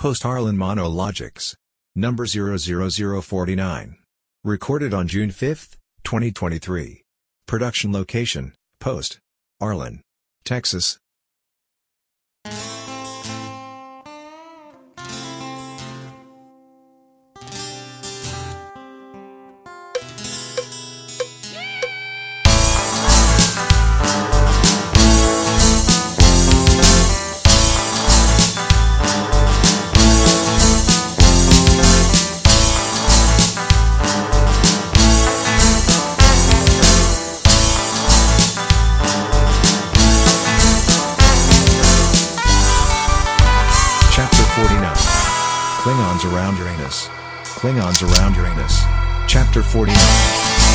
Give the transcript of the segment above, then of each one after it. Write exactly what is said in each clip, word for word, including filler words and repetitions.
Post Harlan Monologics. Number zero zero zero four nine. Recorded on June fifth, twenty twenty-three. Production location, Post Harlan, Texas. Klingons around Uranus. Klingons around Uranus. Chapter forty-nine.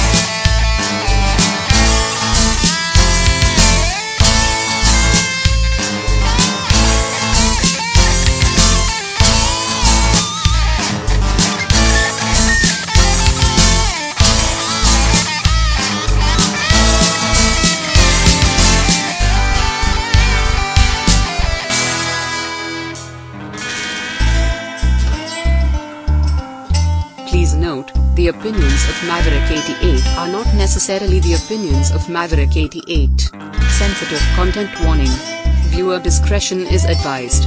Please note, the opinions of Maverick eighty-eight are not necessarily the opinions of Maverick eighty-eight. Sensitive content warning. Viewer discretion is advised.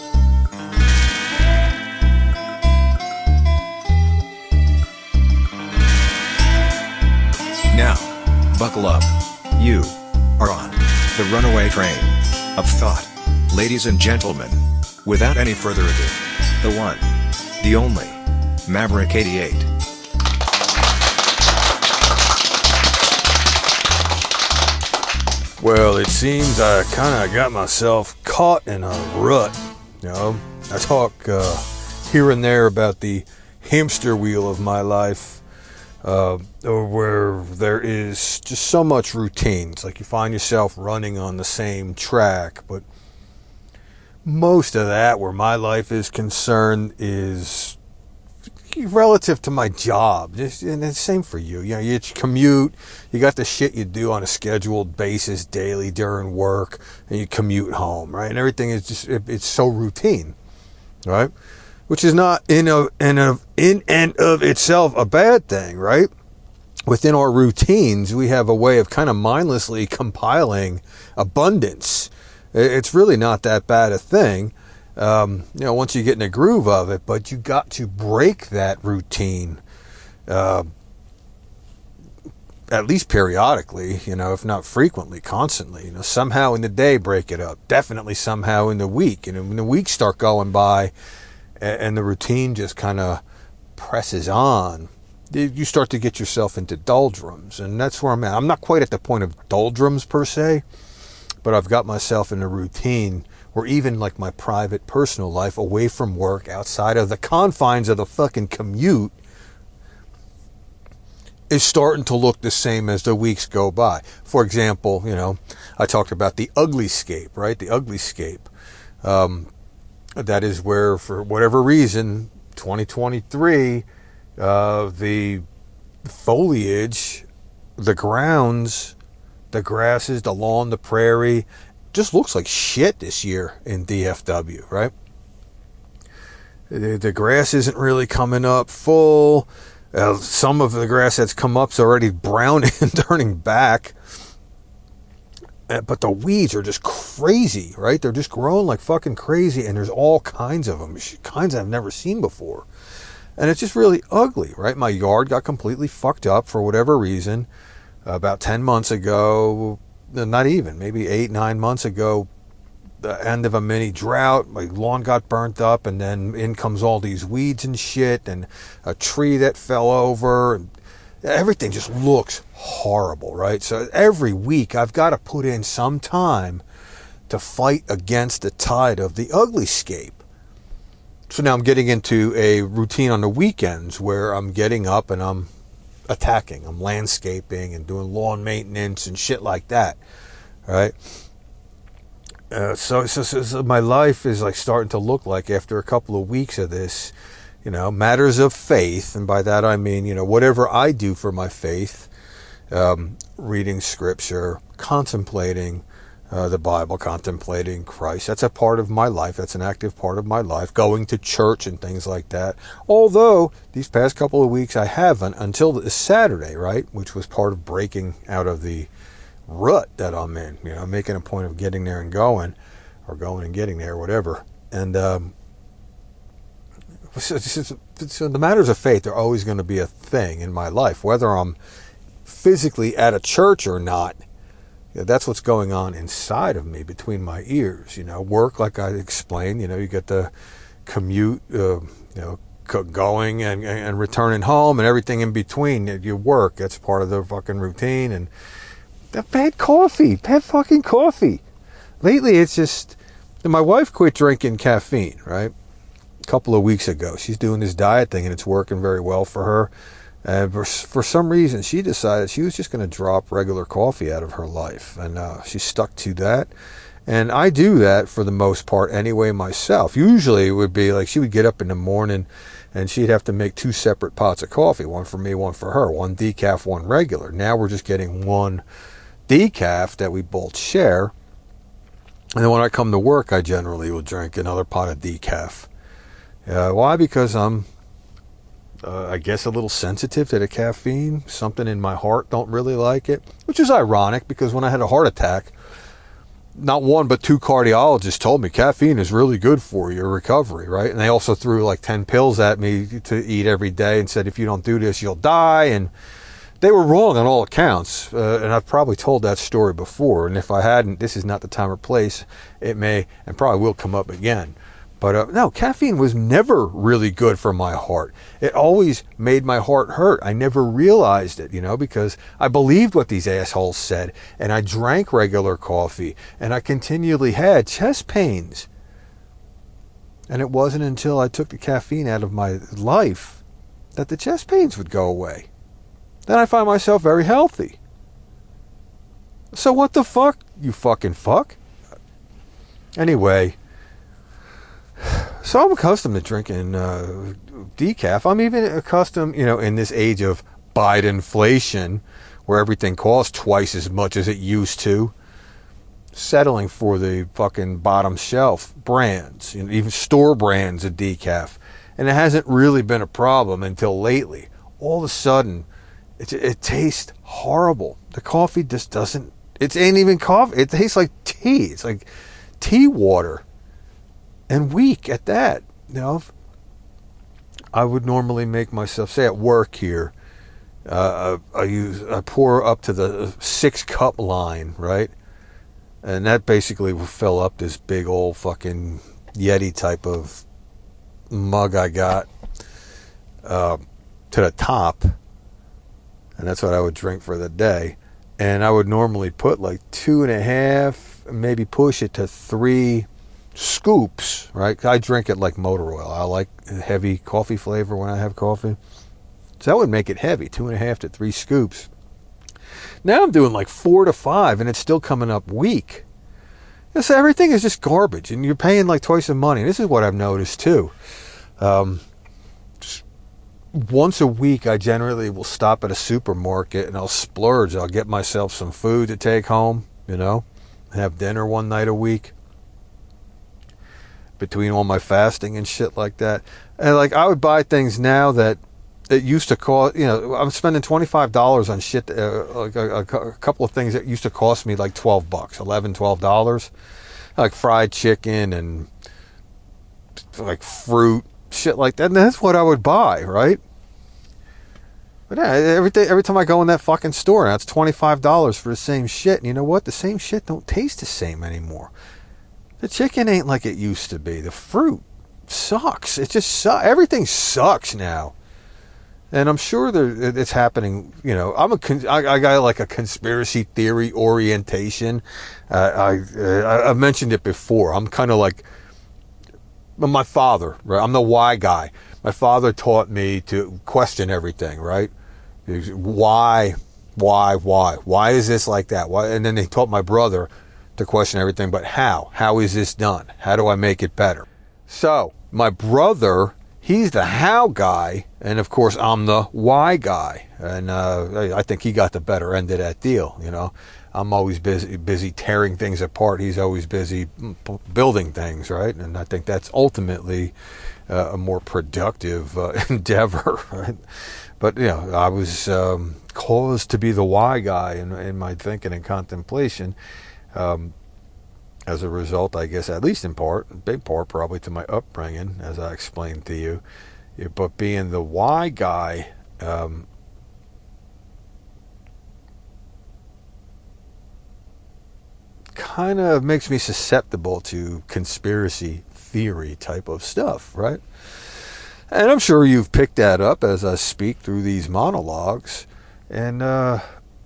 Now, buckle up. You are on the runaway train of thought. Ladies and gentlemen, without any further ado, the one, the only, Maverick eighty-eight. Well, it seems I kind of got myself caught in a rut. You know, I talk uh, here and there about the hamster wheel of my life, uh, where there is just so much routine. It's like you find yourself running on the same track, but most of that, where my life is concerned, is relative to my job. Just, and the same for you. You know, you commute, you got the shit you do on a scheduled basis daily during work, and you commute home, right? And everything is just, it, it's so routine, right? Which is not in, a, in, a, in and of itself a bad thing, right? Within our routines, we have a way of kind of mindlessly compiling abundance. It's really not that bad a thing. Um, you know, once you get in the groove of it, but you got to break that routine, uh, at least periodically, you know, if not frequently, constantly, you know, somehow in the day, break it up, definitely somehow in the week. And when the weeks start going by and, and the routine just kind of presses on, you start to get yourself into doldrums. And that's where I'm at. I'm not quite at the point of doldrums per se, but I've got myself in a routine or even like my private personal life away from work, outside of the confines of the fucking commute, is starting to look the same as the weeks go by. For example, you know, I talked about the Uglyscape, right? The Uglyscape. Um, that is where, for whatever reason, twenty twenty-three, uh, the foliage, the grounds, the grasses, the lawn, the prairie, just looks like shit this year in D F W, right? The, the grass isn't really coming up full. Uh, some of the grass that's come up is already browning and turning back. Uh, but the weeds are just crazy, right? They're just growing like fucking crazy, and there's all kinds of them, kinds I've never seen before. And it's just really ugly, right? My yard got completely fucked up for whatever reason. Uh, about ten months ago, not even, maybe eight, nine months ago, the end of a mini drought, my lawn got burnt up, and then in comes all these weeds and shit, and a tree that fell over, and everything just looks horrible, right? So every week I've got to put in some time to fight against the tide of the Uglyscape. So now I'm getting into a routine on the weekends where I'm getting up and I'm attacking. I'm landscaping and doing lawn maintenance and shit like that, right? Uh, so, so, so, so my life is like starting to look like, after a couple of weeks of this, you know, matters of faith, and by that I mean, you know, whatever I do for my faith, um, reading scripture, contemplating uh, the Bible, contemplating Christ. That's a part of my life. That's an active part of my life. Going to church and things like that. Although, these past couple of weeks I haven't until this Saturday, right? Which was part of breaking out of the rut that I'm in. You know, making a point of getting there and going, or going and getting there, whatever. And, um, so, so, so the matters of faith are always going to be a thing in my life, whether I'm physically at a church or not. You know, that's what's going on inside of me, between my ears. You know, work, like I explained. You know, you get the commute, uh, you know, going and and returning home, and everything in between. You work. That's part of the fucking routine. And that bad coffee, bad fucking coffee. Lately, it's just. My wife quit drinking caffeine, right? A couple of weeks ago. She's doing this diet thing, and it's working very well for her. And for, for some reason, she decided she was just going to drop regular coffee out of her life. And uh, she stuck to that. And I do that for the most part anyway myself. Usually it would be like she would get up in the morning and she'd have to make two separate pots of coffee. One for me, one for her. One decaf, one regular. Now we're just getting one decaf that we both share. And then when I come to work, I generally will drink another pot of decaf. Uh, why? Because I'm... Uh, I guess a little sensitive to the caffeine. Something in my heart don't really like it, which is ironic because when I had a heart attack, not one but two cardiologists told me caffeine is really good for your recovery, right? And they also threw like ten pills at me to eat every day and said, if you don't do this, you'll die. And they were wrong on all accounts. Uh, and I've probably told that story before. And if I hadn't, this is not the time or place. It may and probably will come up again. But uh, no, caffeine was never really good for my heart. It always made my heart hurt. I never realized it, you know, because I believed what these assholes said. And I drank regular coffee. And I continually had chest pains. And it wasn't until I took the caffeine out of my life that the chest pains would go away. Then I find myself very healthy. So what the fuck, you fucking fuck? Anyway... So I'm accustomed to drinking uh, decaf. I'm even accustomed, you know, in this age of Bidenflation, where everything costs twice as much as it used to, settling for the fucking bottom shelf brands, you know, even store brands of decaf. And it hasn't really been a problem until lately. All of a sudden, it, it tastes horrible. The coffee just doesn't, it ain't even coffee. It tastes like tea. It's like tea water. And weak at that. You know, I would normally make myself, say at work here, uh, I, I use I pour up to the six cup line, right? And that basically will fill up this big old fucking Yeti type of mug I got uh, to the top, and that's what I would drink for the day. And I would normally put like two and a half, maybe push it to three scoops, right? I drink it like motor oil. I like heavy coffee flavor when I have coffee. So that would make it heavy, two and a half to three scoops. Now I'm doing like four to five, and it's still coming up weak. So everything is just garbage, and you're paying like twice the money. This is what I've noticed too. Um, just once a week, I generally will stop at a supermarket, and I'll splurge. I'll get myself some food to take home, you know, have dinner one night a week. Between all my fasting and shit like that. And like I would buy things now that it used to cost, you know, I'm spending twenty-five dollars on shit, uh, like a, a, a couple of things that used to cost me like twelve bucks, eleven, twelve dollars. Like fried chicken and like fruit, shit like that. And that's what I would buy, right? But yeah, every, day, every time I go in that fucking store, that's twenty-five dollars for the same shit. And you know what? The same shit don't taste the same anymore. The chicken ain't like it used to be. The fruit sucks. It just sucks. Everything sucks now. And I'm sure there, it's happening, you know. I'm a, I, I got like a conspiracy theory orientation. Uh, I, uh, I mentioned it before. I'm kind of like my father, right? I'm the why guy. My father taught me to question everything, right? Why, why, why? Why is this like that? Why? And then they taught my brother to question everything, but how? How is this done? How do I make it better? So, my brother, he's the how guy, and of course I'm the why guy, and uh, I think he got the better end of that deal. You know, I'm always busy busy tearing things apart. He's always busy building things, right? And I think that's ultimately uh, a more productive uh, endeavor, right? But you know, I was um, caused to be the why guy in, in my thinking and contemplation. Um, as a result, I guess, at least in part, big part probably to my upbringing, as I explained to you. But being the why guy, um, kind of makes me susceptible to conspiracy theory type of stuff, right? And I'm sure you've picked that up as I speak through these monologues. And, uh,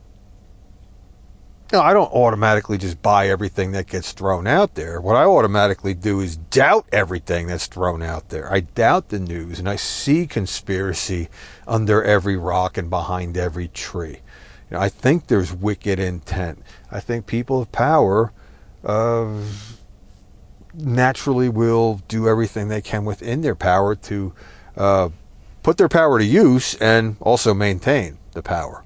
no, I don't automatically just buy everything that gets thrown out there. What I automatically do is doubt everything that's thrown out there. I doubt the news, and I see conspiracy under every rock and behind every tree. You know, I think there's wicked intent. I think people of power uh, naturally will do everything they can within their power to uh, put their power to use and also maintain the power.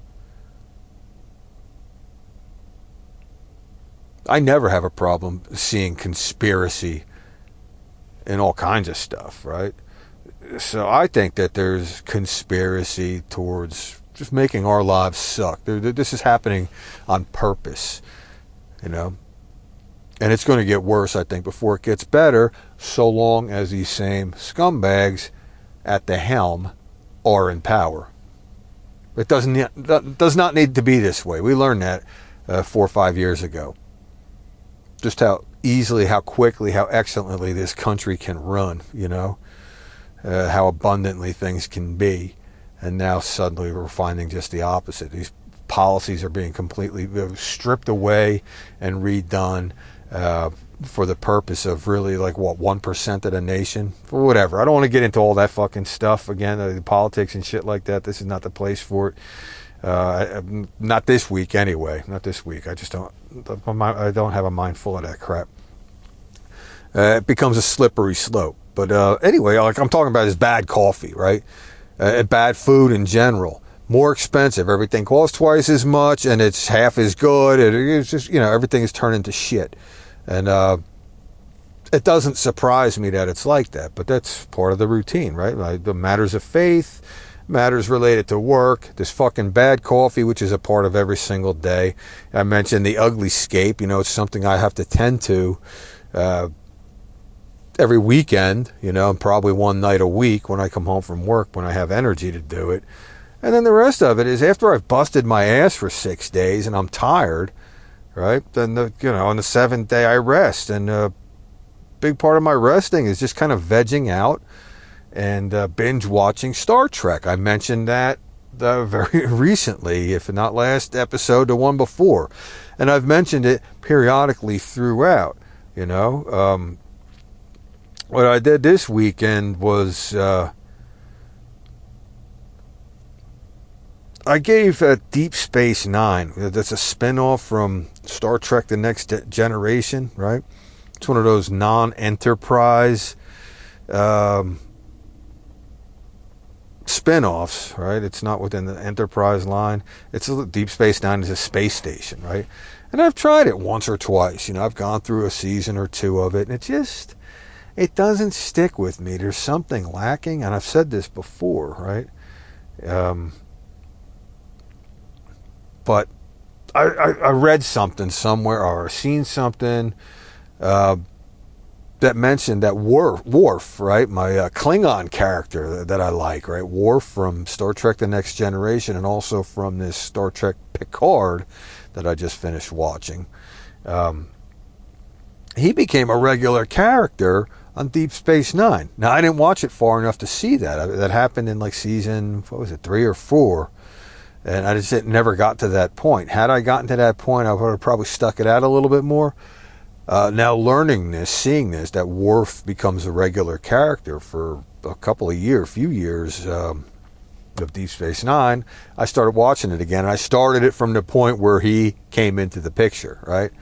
I never have a problem seeing conspiracy in all kinds of stuff, right? So I think that there's conspiracy towards just making our lives suck. This is happening on purpose, you know? And it's going to get worse, I think, before it gets better, so long as these same scumbags at the helm are in power. It doesn't does not need to be this way. We learned that uh, four or five years ago. Just how easily, how quickly, how excellently this country can run, you know, uh, how abundantly things can be. And now suddenly we're finding just the opposite. These policies are being completely stripped away and redone uh, for the purpose of really, like, what, one percent of the nation? For whatever. I don't want to get into all that fucking stuff again, uh, politics and shit like that. This is not the place for it. Uh, not this week anyway. Not this week. I just don't. I don't have a mind full of that crap. Uh, it becomes a slippery slope. But uh, anyway, like I'm talking about is bad coffee, right? Uh, bad food in general. More expensive. Everything costs twice as much, and it's half as good. And it's just, you know, everything is turned into shit. And uh, it doesn't surprise me that it's like that. But that's part of the routine, right? Like the matters of faith, matters related to work, this fucking bad coffee, which is a part of every single day. I mentioned the ugly scape. You know, it's something I have to tend to uh, every weekend, you know, and probably one night a week when I come home from work, when I have energy to do it. And then the rest of it is after I've busted my ass for six days and I'm tired, right? Then, the, you know, on the seventh day I rest. And a big part of my resting is just kind of vegging out and uh, binge watching Star Trek. I mentioned that uh, very recently, if not last episode, the one before. And I've mentioned it periodically throughout, you know. Um, what I did this weekend was uh, I gave uh, Deep Space Nine. That's a spinoff from Star Trek The Next Generation, right? It's one of those non-Enterprise um spin-offs, right? It's not within the Enterprise line. It's a, Deep Space Nine is a space station, right? And I've tried it once or twice. You know, I've gone through a season or two of it, and it just, it doesn't stick with me. There's something lacking, and I've said this before, right? Um, but I, I, I read something somewhere or seen something uh, that mentioned that Worf, Worf right, my uh, Klingon character that I like, right, Worf from Star Trek The Next Generation and also from this Star Trek Picard that I just finished watching. Um, he became a regular character on Deep Space Nine. Now, I didn't watch it far enough to see that. That happened in like season, what was it, three or four. And I just never got to that point. Had I gotten to that point, I would have probably stuck it out a little bit more. Uh, now learning this, seeing this, that Worf becomes a regular character for a couple of years, few years um, of Deep Space Nine, I started watching it again. And I started it from the point where he came into the picture, right?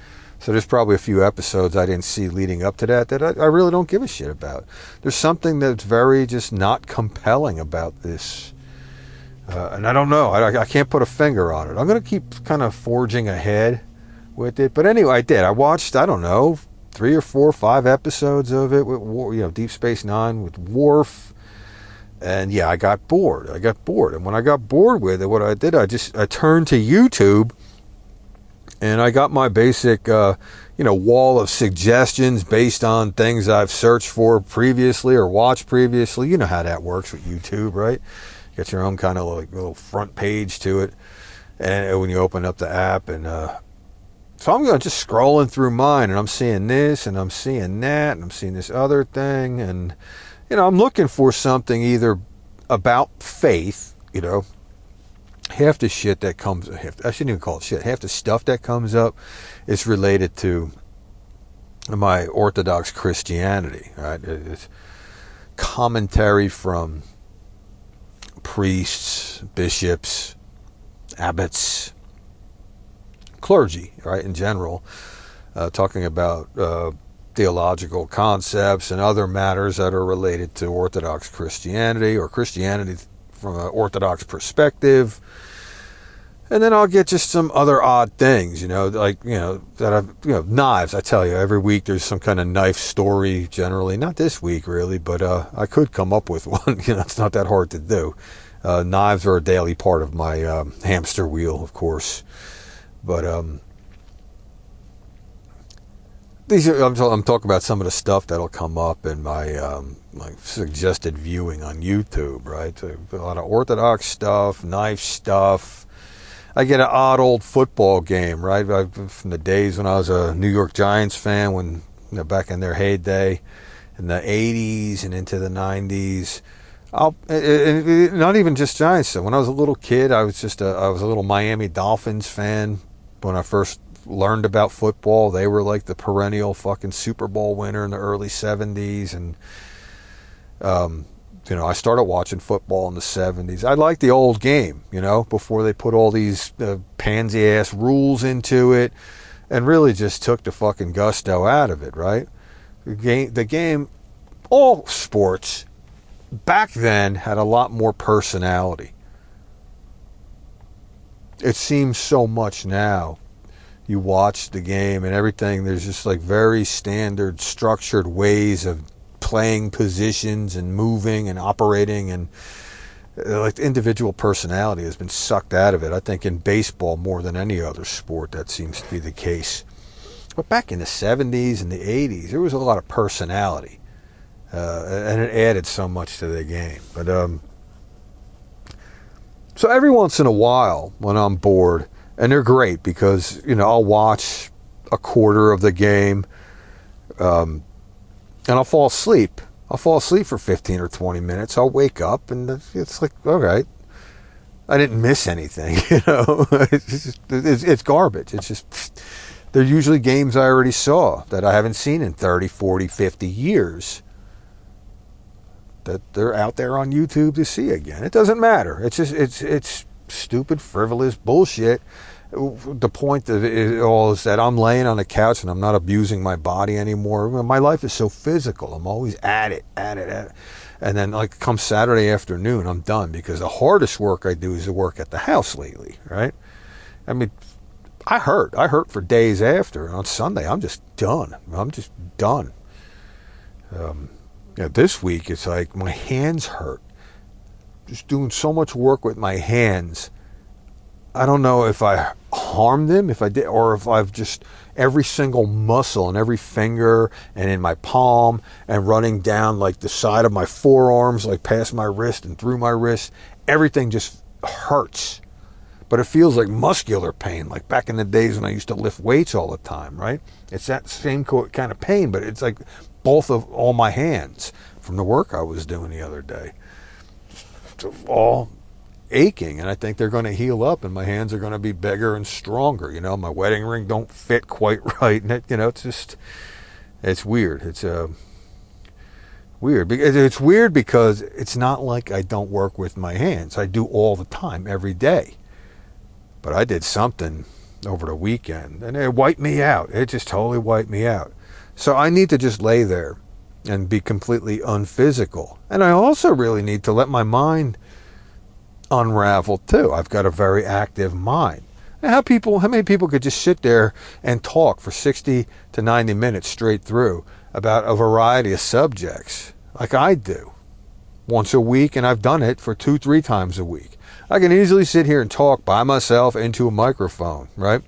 So there's probably a few episodes I didn't see leading up to that that I, I really don't give a shit about. There's something that's very just not compelling about this. Uh, and I don't know. I, I can't put a finger on it. I'm going to keep kind of forging ahead with it. But anyway, I did. I watched, I don't know, three or four or five episodes of it with, you know, Deep Space Nine with Worf. And yeah, I got bored. I got bored. And when I got bored with it, what I did, I just I turned to YouTube. And I got my basic, uh, you know, wall of suggestions based on things I've searched for previously or watched previously. You know how that works with YouTube, right? You got your own kind of like little front page to it. And when you open up the app, and uh, so I'm just scrolling through mine, and I'm seeing this, and I'm seeing that, and I'm seeing this other thing, and you know, I'm looking for something either about faith, you know. Half the shit that comes, half, I shouldn't even call it shit, half the stuff that comes up is related to my Orthodox Christianity, right? It's commentary from priests, bishops, abbots, clergy, right, in general, uh, talking about uh, theological concepts and other matters that are related to Orthodox Christianity or Christianity from an Orthodox perspective. And then I'll get just some other odd things, you know, like, you know, that I've, you know, knives. I tell you, every week there's some kind of knife story generally. Not this week, really, but uh, I could come up with one. You know, it's not that hard to do. Uh, knives are a daily part of my um, hamster wheel, of course. But um, these are, I'm, I'm talking about some of the stuff that'll come up in my, um, my suggested viewing on YouTube, right? So a lot of Orthodox stuff, knife stuff. I get an odd old football game, right? I, from the days when I was a New York Giants fan, when, you know, back in their heyday, in the eighties and into the nineties. I'll, it, it, not even just Giants. When I was a little kid, I was just a, I was a little Miami Dolphins fan. When I first learned about football, they were like the perennial fucking Super Bowl winner in the early seventies, and um. You know, I started watching football in the seventies. I liked the old game, you know, before they put all these uh, pansy-ass rules into it and really just took the fucking gusto out of it, right? The game, the game, all sports back then had a lot more personality. It seems so much now. You watch the game and everything, there's just like very standard, structured ways of playing positions and moving and operating, and uh, like individual personality has been sucked out of it. I think in baseball more than any other sport that seems to be the case. But back in the seventies and the eighties, there was a lot of personality, uh, and it added so much to the game. But um, so every once in a while when I'm bored, and they're great because, you know, I'll watch a quarter of the game, um, and I'll fall asleep. I'll fall asleep for fifteen or twenty minutes. I'll wake up, and it's like, all right, I didn't miss anything, you know. It's, just, it's, it's garbage. It's just, they're usually games I already saw that I haven't seen in thirty, forty, fifty years, that they're out there on YouTube to see again. It doesn't matter. It's just, it's, it's stupid, frivolous bullshit. The point of it all is that I'm laying on the couch and I'm not abusing my body anymore. My life is so physical. I'm always at it, at it, at it. And then, like, come Saturday afternoon, I'm done, because the hardest work I do is the work at the house lately, right? I mean, I hurt. I hurt for days after. And on Sunday, I'm just done. I'm just done. Um, you know, this week, it's like my hands hurt. Just doing so much work with my hands. I don't know if I harmed them, if I did, or if I've just, every single muscle and every finger and in my palm and running down like the side of my forearms, like past my wrist and through my wrist, everything just hurts. But it feels like muscular pain, like back in the days when I used to lift weights all the time, right? It's that same kind of pain, but it's like both of all my hands from the work I was doing the other day. It's all aching, and I think they're going to heal up, and my hands are going to be bigger and stronger. You know, my wedding ring don't fit quite right, and it, you know, it's just, it's weird. It's uh, weird. It's weird because it's not like I don't work with my hands. I do all the time, every day. But I did something over the weekend, and it wiped me out. It just totally wiped me out. So I need to just lay there and be completely unphysical. And I also really need to let my mind unravel too. I've got a very active mind. And how people, how many people could just sit there and talk for sixty to ninety minutes straight through about a variety of subjects, like I do, once a week, and I've done it for two, three times a week. I can easily sit here and talk by myself into a microphone, right?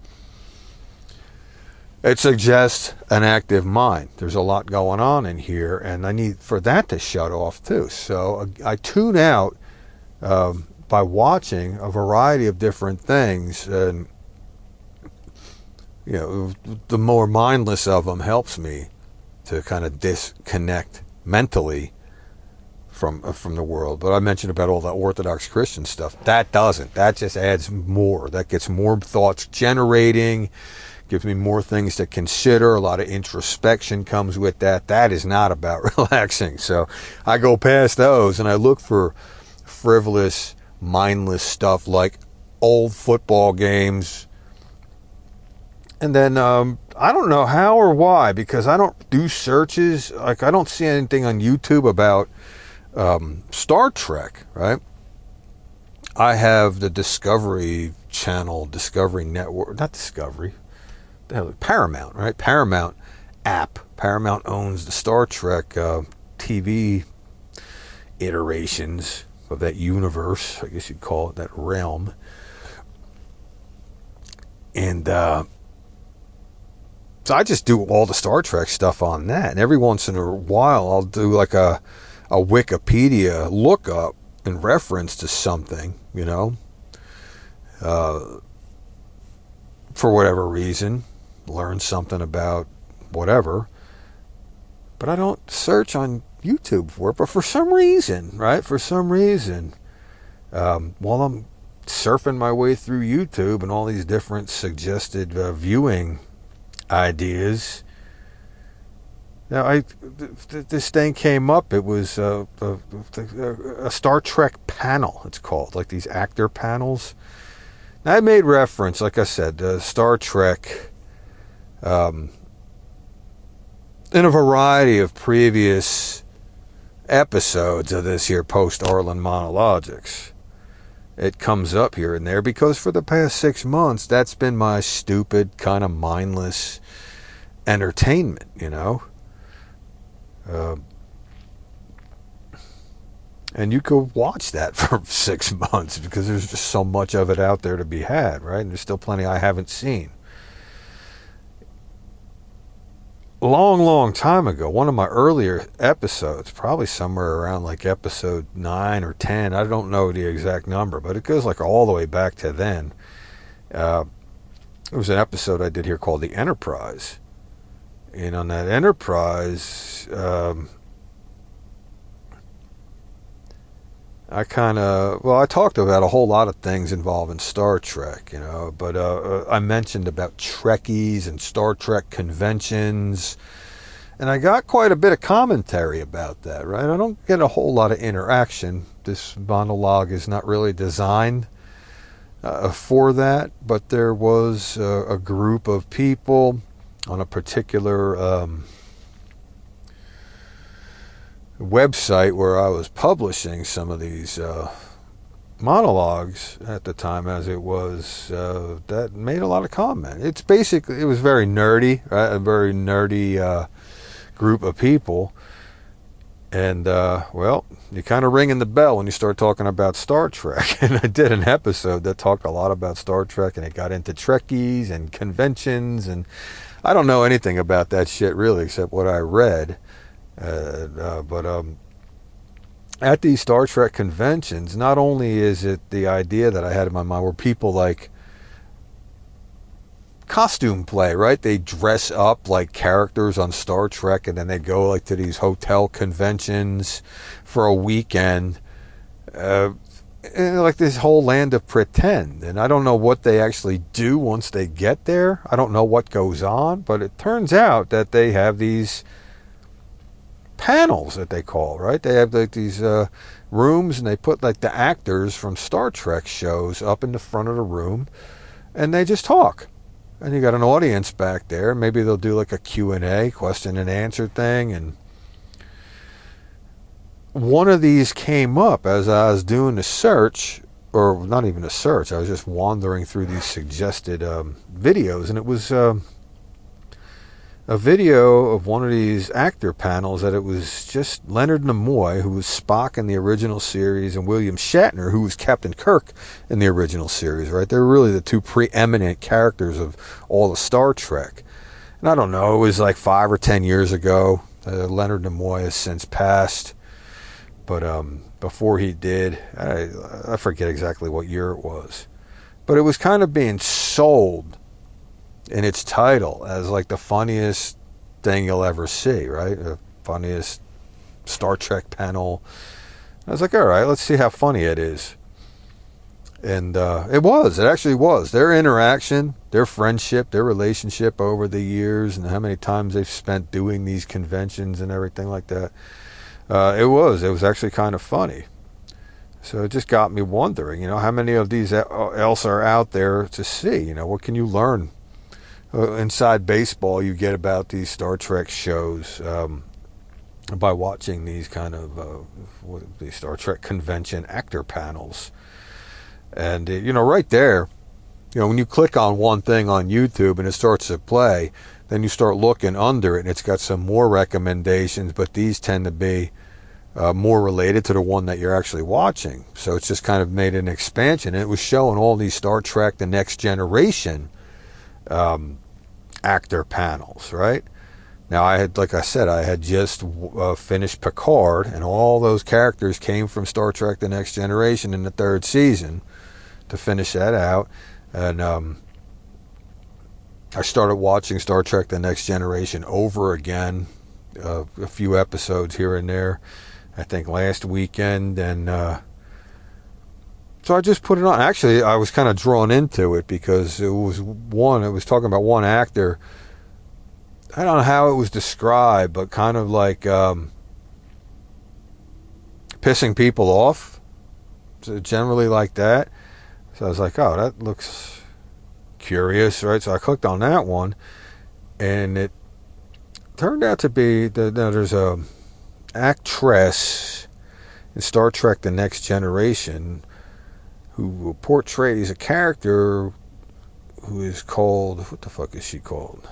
It suggests an active mind. There's a lot going on in here, and I need for that to shut off too. So I tune out um, by watching a variety of different things, and you know, the more mindless of them helps me to kind of disconnect mentally from from the world. But I mentioned about all the Orthodox Christian stuff. That doesn't. That just adds more. That gets more thoughts generating, gives me more things to consider. A lot of introspection comes with that. That is not about relaxing. So I go past those and I look for frivolous, mindless stuff like old football games. And then um, I don't know how or why, because I don't do searches. Like I don't see anything on YouTube about Um, Star Trek, right? I have the Discovery Channel, Discovery Network, not Discovery, the hell, Paramount, right? Paramount app. Paramount owns the Star Trek uh, T V iterations of that universe, I guess you'd call it, that realm. And uh, so I just do all the Star Trek stuff on that. And every once in a while, I'll do like a a Wikipedia lookup in reference to something, you know, uh, for whatever reason, learn something about whatever, but I don't search on YouTube for it. But for some reason, right, for some reason, um, while I'm surfing my way through YouTube and all these different suggested uh, viewing ideas, now, I th- this thing came up. It was uh, a, a Star Trek panel, it's called, like these actor panels. Now, I made reference, like I said, to Star Trek um, in a variety of previous episodes of this here post-Arlen Monologics. It comes up here and there because for the past six months, that's been my stupid, kind of mindless entertainment, you know? Uh, and you could watch that for six months because there's just so much of it out there to be had, right? And there's still plenty I haven't seen. A long, long time ago, one of my earlier episodes, probably somewhere around like episode nine or ten, I don't know the exact number, but it goes like all the way back to then. Uh, it was an episode I did here called The Enterprise. And on that Enterprise, um, I kind of, well, I talked about a whole lot of things involving Star Trek, you know, but uh, I mentioned about Trekkies and Star Trek conventions, and I got quite a bit of commentary about that, right? I don't get a whole lot of interaction. This monologue is not really designed uh, for that, but there was uh, a group of people on a particular um, website where I was publishing some of these uh, monologues at the time, as it was, uh, that made a lot of comment. It's basically, it was very nerdy, right? A very nerdy uh, group of people. And, uh, well, you kind of ringing the bell when you start talking about Star Trek. And I did an episode that talked a lot about Star Trek, and it got into Trekkies and conventions, and I don't know anything about that shit really except what I read. Uh, uh, but um, at these Star Trek conventions, not only is it the idea that I had in my mind where people like costume play, right? They dress up like characters on Star Trek, and then they go like to these hotel conventions for a weekend. Uh, And like this whole land of pretend, and I don't know what they actually do once they get there. I don't know what goes on, but it turns out that they have these panels that they call, right? They have like these uh, rooms, and they put like the actors from Star Trek shows up in the front of the room, and they just talk. and you got an audience back there. Maybe they'll do like a Q and A, question and answer thing. And one of these came up as I was doing the search, or not even a search. I was just wandering through these suggested um, videos, and it was uh, a video of one of these actor panels that it was just Leonard Nimoy, who was Spock in the original series, and William Shatner, who was Captain Kirk in the original series, right? They're really the two preeminent characters of all of Star Trek. And I don't know, it was like five or ten years ago. Uh, Leonard Nimoy has since passed. But um, before he did, I, I forget exactly what year it was. But it was kind of being sold in its title as like the funniest thing you'll ever see, right? The funniest Star Trek panel. I was like, all right, let's see how funny it is. And uh, it was. It actually was. Their interaction, their friendship, their relationship over the years, and how many times they've spent doing these conventions and everything like that. Uh, it was. It was actually kind of funny. So it just got me wondering, you know, how many of these else are out there to see? You know, what can you learn? Uh, inside baseball, you get about these Star Trek shows um, by watching these kind of uh, these Star Trek convention actor panels. And, uh, you know, right there, you know, when you click on one thing on YouTube and it starts to play, then you start looking under it, and it's got some more recommendations, but these tend to be uh, more related to the one that you're actually watching. So it's just kind of made an expansion. And it was showing all these Star Trek The Next Generation um, actor panels, right? Now, I had, like I said, I had just uh, finished Picard, and all those characters came from Star Trek The Next Generation in the third season to finish that out. And um, I started watching Star Trek The Next Generation over again, uh, a few episodes here and there, I think last weekend. And uh, so I just put it on. Actually, I was kind of drawn into it because it was one, it was talking about one actor. I don't know how it was described, but kind of like um, pissing people off. So generally like that. So I was like, oh, that looks curious, right? So I clicked on that one, and it turned out to be that there's a actress in Star Trek The Next Generation who portrays a character who is called, what the fuck is she called?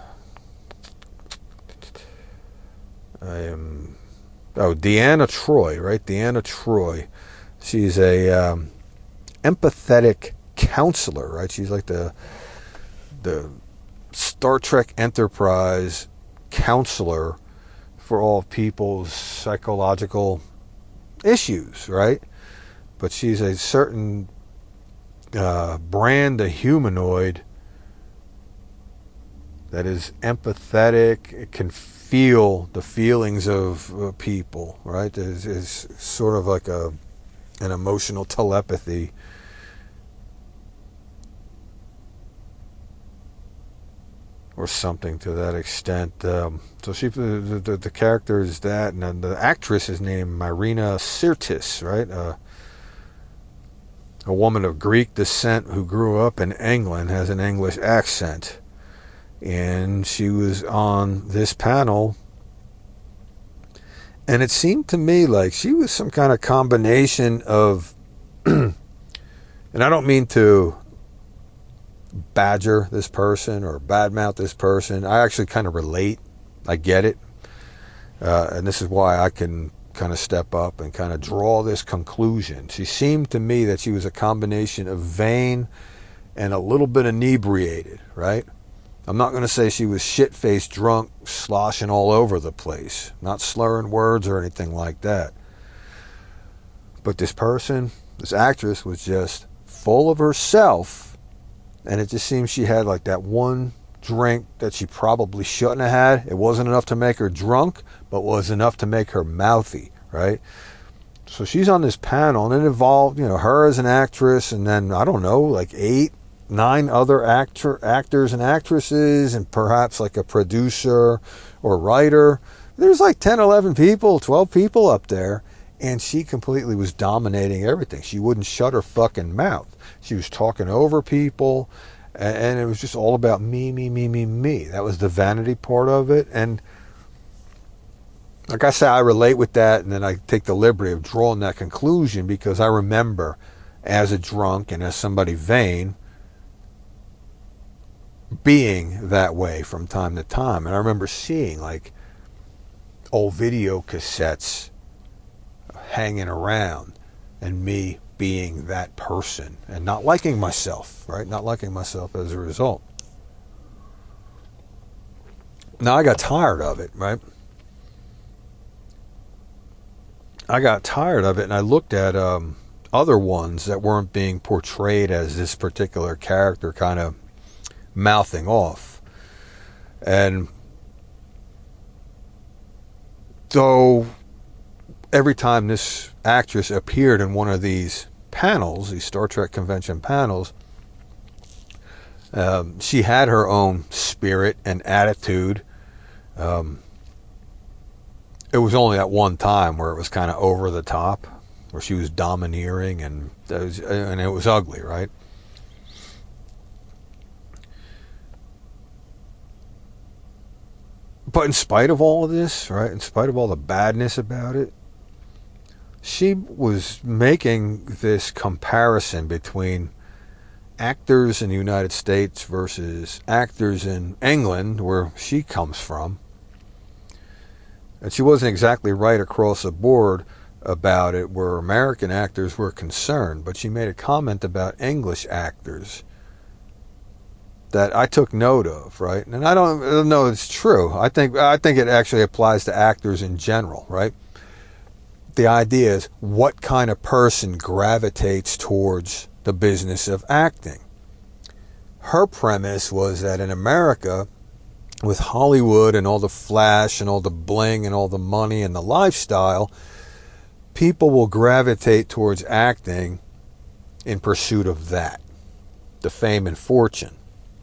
I am, oh, Deanna Troi, right? Deanna Troi. She's a um, empathetic counselor, right? She's like the the Star Trek Enterprise counselor for all people's psychological issues, right? But she's a certain uh, brand of humanoid that is empathetic. It can feel the feelings of uh, people, right? It's, it's sort of like a an emotional telepathy. Or something to that extent. Um, so she, the, the, the character is that, and then the actress is named Marina Sirtis, right? Uh, a woman of Greek descent who grew up in England, has an English accent. And she was on this panel, and it seemed to me like she was some kind of combination of, and I don't mean to badger this person or badmouth this person. I actually kind of relate. I get it. Uh, and this is why I can kind of step up and kind of draw this conclusion. She seemed to me that she was a combination of vain and a little bit inebriated, right? I'm not going to say she was shit-faced drunk, sloshing all over the place, not slurring words or anything like that. But this person, this actress, was just full of herself. And it just seems she had like that one drink that she probably shouldn't have had. It wasn't enough to make her drunk, but was enough to make her mouthy, right? So she's on this panel, and it involved, you know, her as an actress, and then, I don't know, like eight, nine other actor, actors and actresses, and perhaps like a producer or writer. There's like ten, eleven people, twelve people up there. And she completely was dominating everything. She wouldn't shut her fucking mouth. She was talking over people. And, and it was just all about me, me, me, me, me. That was the vanity part of it. And like I say, I relate with that, and then I take the liberty of drawing that conclusion because I remember as a drunk and as somebody vain being that way from time to time. And I remember seeing like old video cassettes hanging around and me being that person and not liking myself, right? Not liking myself as a result. Now I got tired of it, right? I got tired of it, and I looked at um, other ones that weren't being portrayed as this particular character kind of mouthing off. And though every time this actress appeared in one of these panels, these Star Trek convention panels, um, she had her own spirit and attitude. Um, it was only at one time where it was kind of over the top, where she was domineering, and it was, and it was ugly, right? But in spite of all of this, right, in spite of all the badness about it, she was making this comparison between actors in the United States versus actors in England, where she comes from. And she wasn't exactly right across the board about it where American actors were concerned, but she made a comment about English actors that I took note of, right? And I don't, I don't know it's true. I think I think it actually applies to actors in general, right? The idea is what kind of person gravitates towards the business of acting. Her premise was that in America, with Hollywood and all the flash and all the bling and all the money and the lifestyle, people will gravitate towards acting in pursuit of that, the fame and fortune.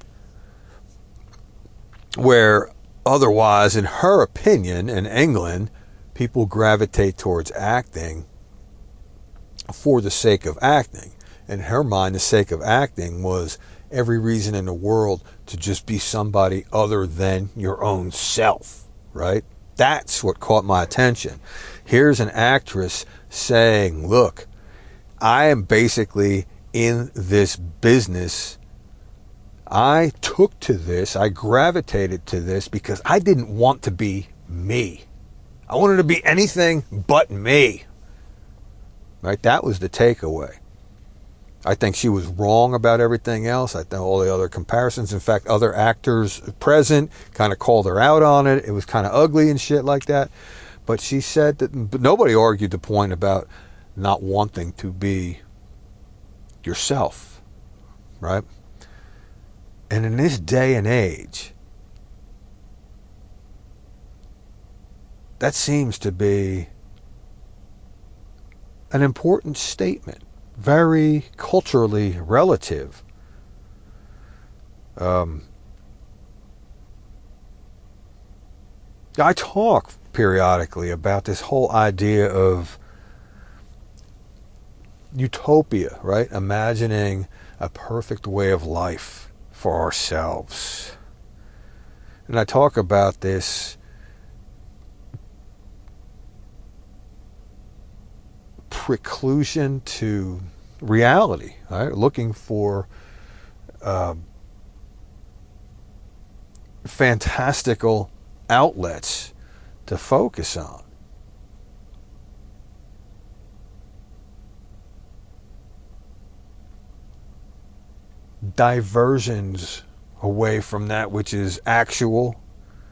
Where otherwise, in her opinion, in England, people gravitate towards acting for the sake of acting. In her mind, the sake of acting was every reason in the world to just be somebody other than your own self, right? That's what caught my attention. Here's an actress saying, look, I am basically in this business. I took to this, I gravitated to this because I didn't want to be me. I wanted to be anything but me. Right? That was the takeaway. I think she was wrong about everything else. I think all the other comparisons, in fact, other actors present kind of called her out on it. It was kind of ugly and shit like that. But she said that, but nobody argued the point about not wanting to be yourself, right? And in this day and age, that seems to be an important statement. Very culturally relative. Um, I talk periodically about this whole idea of utopia, right? Imagining a perfect way of life for ourselves. And I talk about this preclusion to reality, right? Looking for uh, fantastical outlets to focus on. Diversions away from that which is actual.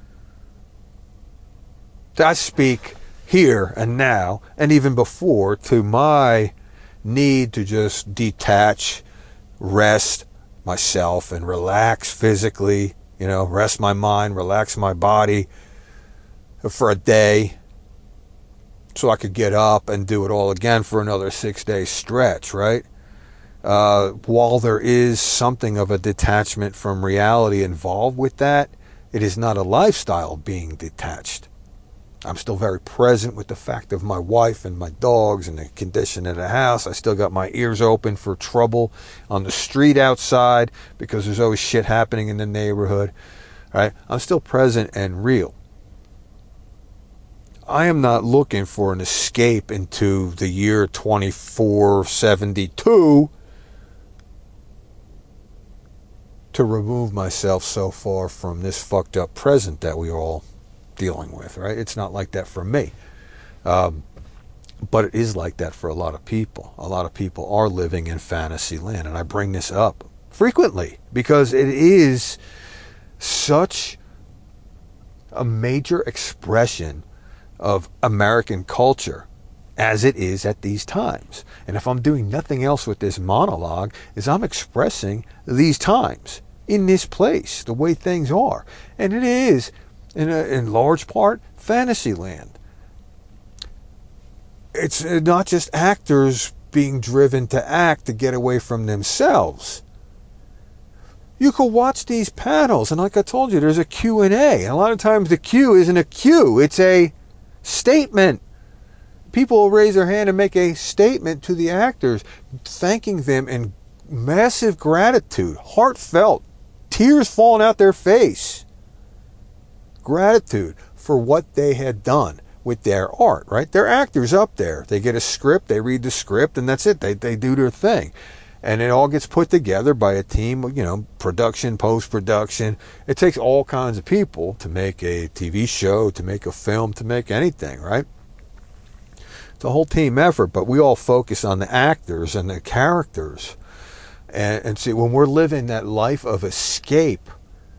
I speak here and now, and even before, to my need to just detach, rest myself and relax physically, you know, rest my mind, relax my body for a day so I could get up and do it all again for another six day stretch, right? Uh, while there is something of a detachment from reality involved with that, it is not a lifestyle being detached. I'm still very present with the fact of my wife and my dogs and the condition of the house. I still got my ears open for trouble on the street outside because there's always shit happening in the neighborhood. Right? I'm still present and real. I am not looking for an escape into the year twenty-four seventy-two to remove myself so far from this fucked up present that we are all dealing with, right? It's not like that for me. Um, but it is like that for a lot of people. A lot of people are living in fantasy land, and I bring this up frequently because it is such a major expression of American culture as it is at these times. And if I'm doing nothing else with this monologue, is I'm expressing these times in this place, the way things are. And it is, in, a, in large part, fantasy land. It's not just actors being driven to act to get away from themselves. You could watch these panels, and like I told you, there's a Q and A. And a lot of times the Q isn't a Q, it's a statement. People will raise their hand and make a statement to the actors, thanking them in massive gratitude, heartfelt, tears falling out their face. Gratitude for what they had done with their art, right? They're actors up there. They get a script, they read the script, and that's it. They they do their thing. And it all gets put together by a team, you know, production, post-production. It takes all kinds of people to make a T V show, to make a film, to make anything, right? It's a whole team effort, but we all focus on the actors and the characters. And, and see, when we're living that life of escape,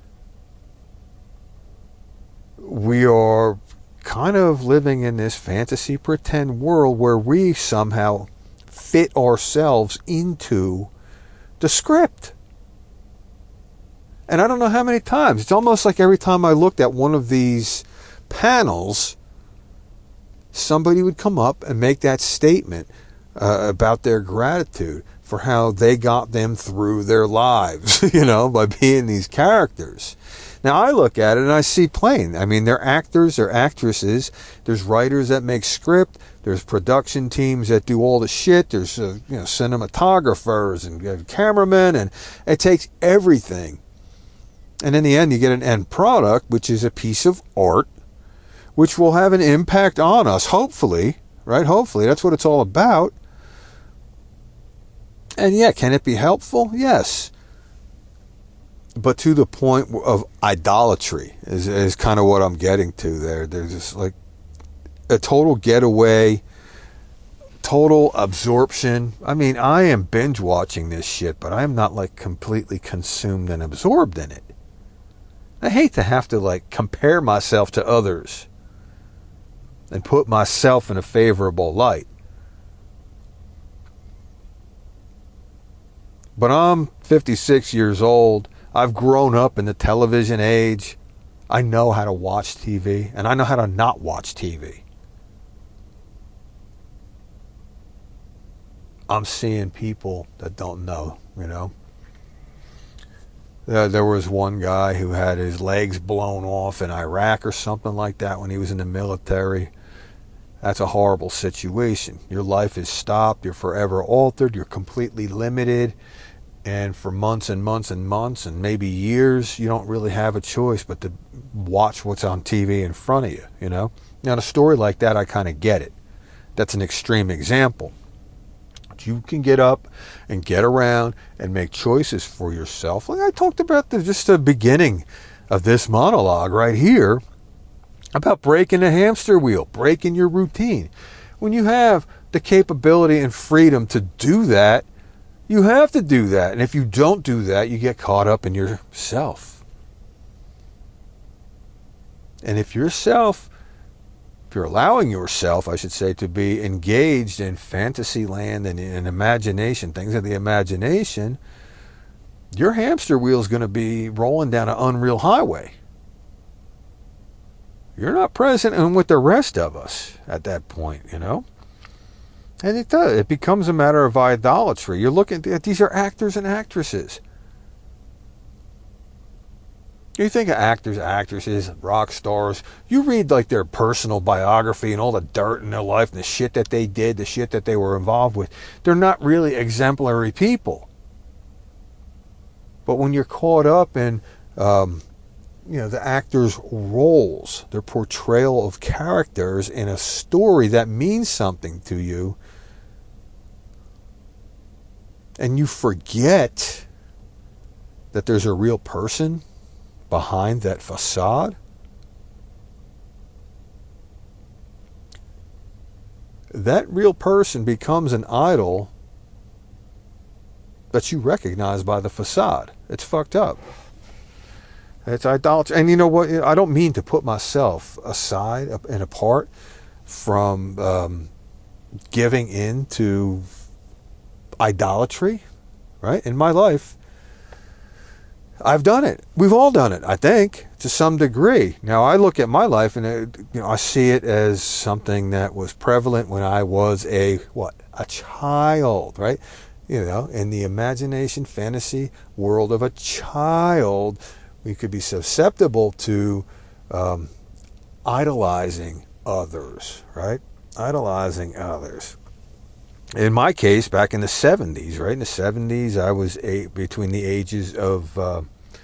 we are kind of living in this fantasy pretend world where we somehow fit ourselves into the script. And I don't know how many times. It's almost like every time I looked at one of these panels, somebody would come up and make that statement uh, about their gratitude for how they got them through their lives, you know, by being these characters. Now, I look at it and I see plain. I mean, they're actors, they're actresses. There's writers that make script. There's production teams that do all the shit. There's, uh, you know, cinematographers and uh, cameramen, and it takes everything. And in the end, you get an end product, which is a piece of art, which will have an impact on us, hopefully, right? Hopefully, that's what it's all about. And yeah, can it be helpful? Yes. But to the point of idolatry is, is kind of what I'm getting to there. There's just like a total getaway, total absorption. I mean, I am binge watching this shit, but I'm not like completely consumed and absorbed in it. I hate to have to like compare myself to others and put myself in a favorable light. But I'm fifty-six years old. I've grown up in the television age. I know how to watch T V, and I know how to not watch T V. I'm seeing people that don't know, you know. Uh, there was one guy who had his legs blown off in Iraq or something like that when he was in the military. That's a horrible situation. Your life is stopped. You're forever altered. You're completely limited. And for months and months and months and maybe years, you don't really have a choice but to watch what's on T V in front of you, you know. Now, in a story like that, I kind of get it. That's an extreme example. But you can get up and get around and make choices for yourself. Like I talked about the, just the beginning of this monologue right here about breaking the hamster wheel, breaking your routine. When you have the capability and freedom to do that, you have to do that. And if you don't do that, you get caught up in yourself. And if yourself, if you're allowing yourself, I should say, to be engaged in fantasy land and in imagination, things of the imagination, your hamster wheel is going to be rolling down an unreal highway. You're not present and with the rest of us at that point, you know. And it does. It becomes a matter of idolatry. You're looking at these are actors and actresses. You think of actors, actresses, rock stars. You read like their personal biography and all the dirt in their life and the shit that they did, the shit that they were involved with. They're not really exemplary people. But when you're caught up in, um, you know, the actors' roles, their portrayal of characters in a story that means something to you, and you forget that there's a real person behind that facade, that real person becomes an idol that you recognize by the facade. It's fucked up. It's idolatry. And you know what? I don't mean to put myself aside and apart from um, giving in to idolatry, right? In my life, I've done it. We've all done it, I think, to some degree. Now, I look at my life and it, you know, I see it as something that was prevalent when I was a, what, a child, right? You know, in the imagination, fantasy world of a child, we could be susceptible to um, idolizing others, right? Idolizing others. In my case, back in the seventies, right? In the seventies, I was eight, between the ages of uh,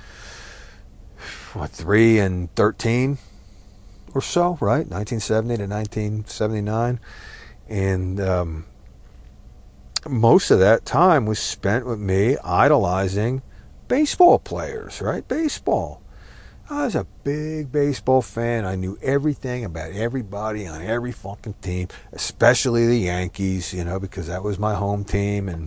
what, three and thirteen or so, right? nineteen seventy to nineteen seventy-nine. And um, most of that time was spent with me idolizing baseball players, right? Baseball. I was a big baseball fan. I knew everything about everybody on every fucking team, especially the Yankees, you know, because that was my home team. And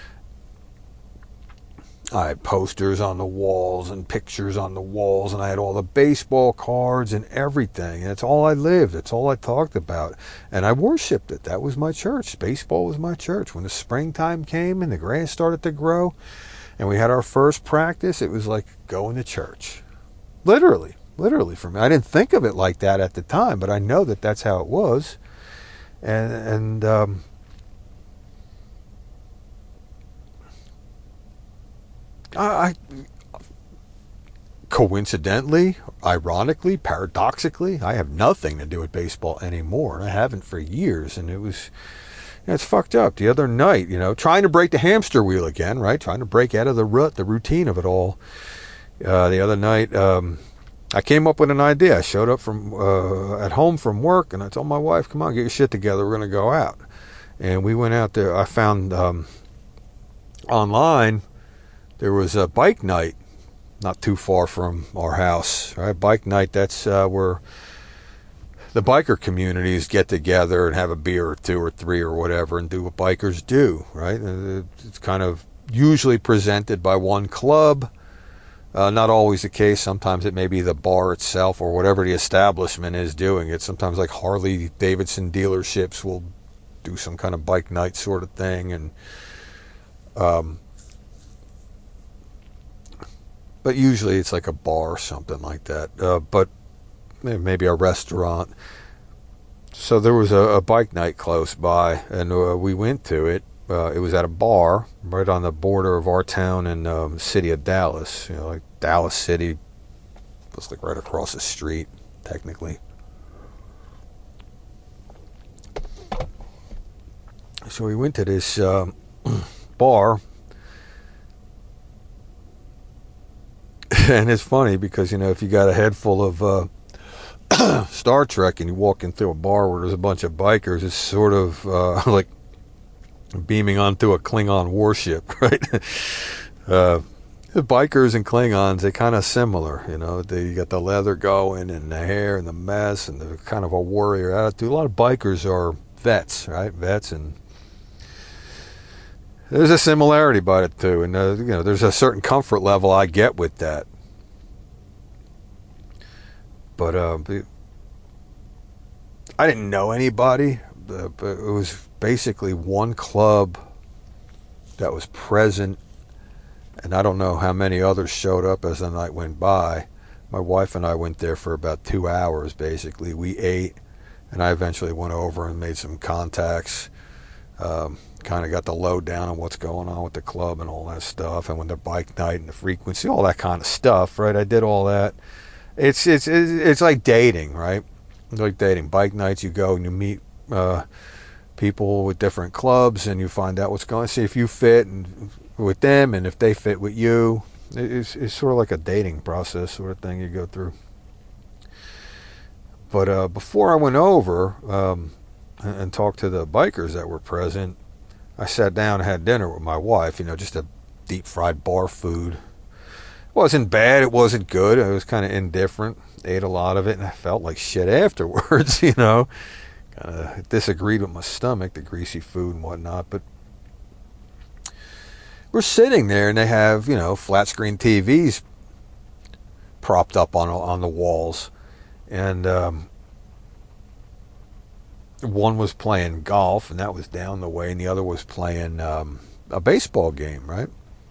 I had posters on the walls and pictures on the walls, and I had all the baseball cards and everything. And that's all I lived. That's all I talked about. And I worshipped it. That was my church. Baseball was my church. When the springtime came and the grass started to grow and we had our first practice, it was like going to church. Literally, literally for me. I didn't think of it like that at the time, but I know that that's how it was. And, and um, I, I, coincidentally, ironically, paradoxically, I have nothing to do with baseball anymore. And I haven't for years. And it was, you know, it's fucked up. The other night, you know, trying to break the hamster wheel again, right? Trying to break out of the rut, the routine of it all. Uh, the other night, um, I came up with an idea. I showed up from uh, at home from work, and I told my wife, come on, get your shit together. We're going to go out. And we went out there. I found um, online there was a bike night not too far from our house. Right? Bike night, that's uh, where the biker communities get together and have a beer or two or three or whatever and do what bikers do. Right? It's kind of usually presented by one club. Uh, not always the case. Sometimes it may be the bar itself or whatever the establishment is doing it. Sometimes like Harley Davidson dealerships will do some kind of bike night sort of thing. And um, but usually it's like a bar or something like that. Uh, but maybe a restaurant. So there was a, a bike night close by, and uh, we went to it. Uh, it was at a bar right on the border of our town and um, the city of Dallas. You know, like Dallas City was like right across the street, technically. So we went to this um, bar, and it's funny because, you know, if you got a head full of uh, Star Trek and you walk in through a bar where there's a bunch of bikers, it's sort of uh, like beaming onto a Klingon warship, right? uh, the bikers and Klingons, they kind of similar, you know. They got the leather going and the hair and the mess and the kind of a warrior attitude. A lot of bikers are vets, right? Vets, and there's a similarity about it too. And uh, you know, there's a certain comfort level I get with that. But uh, I didn't know anybody. But it was basically one club that was present, and I don't know how many others showed up as the night went by. My wife and I went there for about two hours, basically. We ate, and I eventually went over and made some contacts. Um, kind of got the lowdown on what's going on with the club and all that stuff, and when the bike night and the frequency, all that kind of stuff, right? I did all that. It's it's it's like dating, right? It's like dating. Bike nights, you go and you meet uh, people with different clubs, and you find out what's going on. See if you fit and with them, and if they fit with you. It's it's sort of like a dating process sort of thing you go through. But uh, before I went over um, and, and talked to the bikers that were present, I sat down and had dinner with my wife. You know, just a deep fried bar food. It wasn't bad. It wasn't good. I was kind of indifferent. Ate a lot of it, and I felt like shit afterwards. You know, kind of disagreed with my stomach, the greasy food and whatnot. But we're sitting there, and they have, you know, flat screen T Vs propped up on on the walls. And um, one was playing golf, and that was down the way, and the other was playing um, a baseball game, right?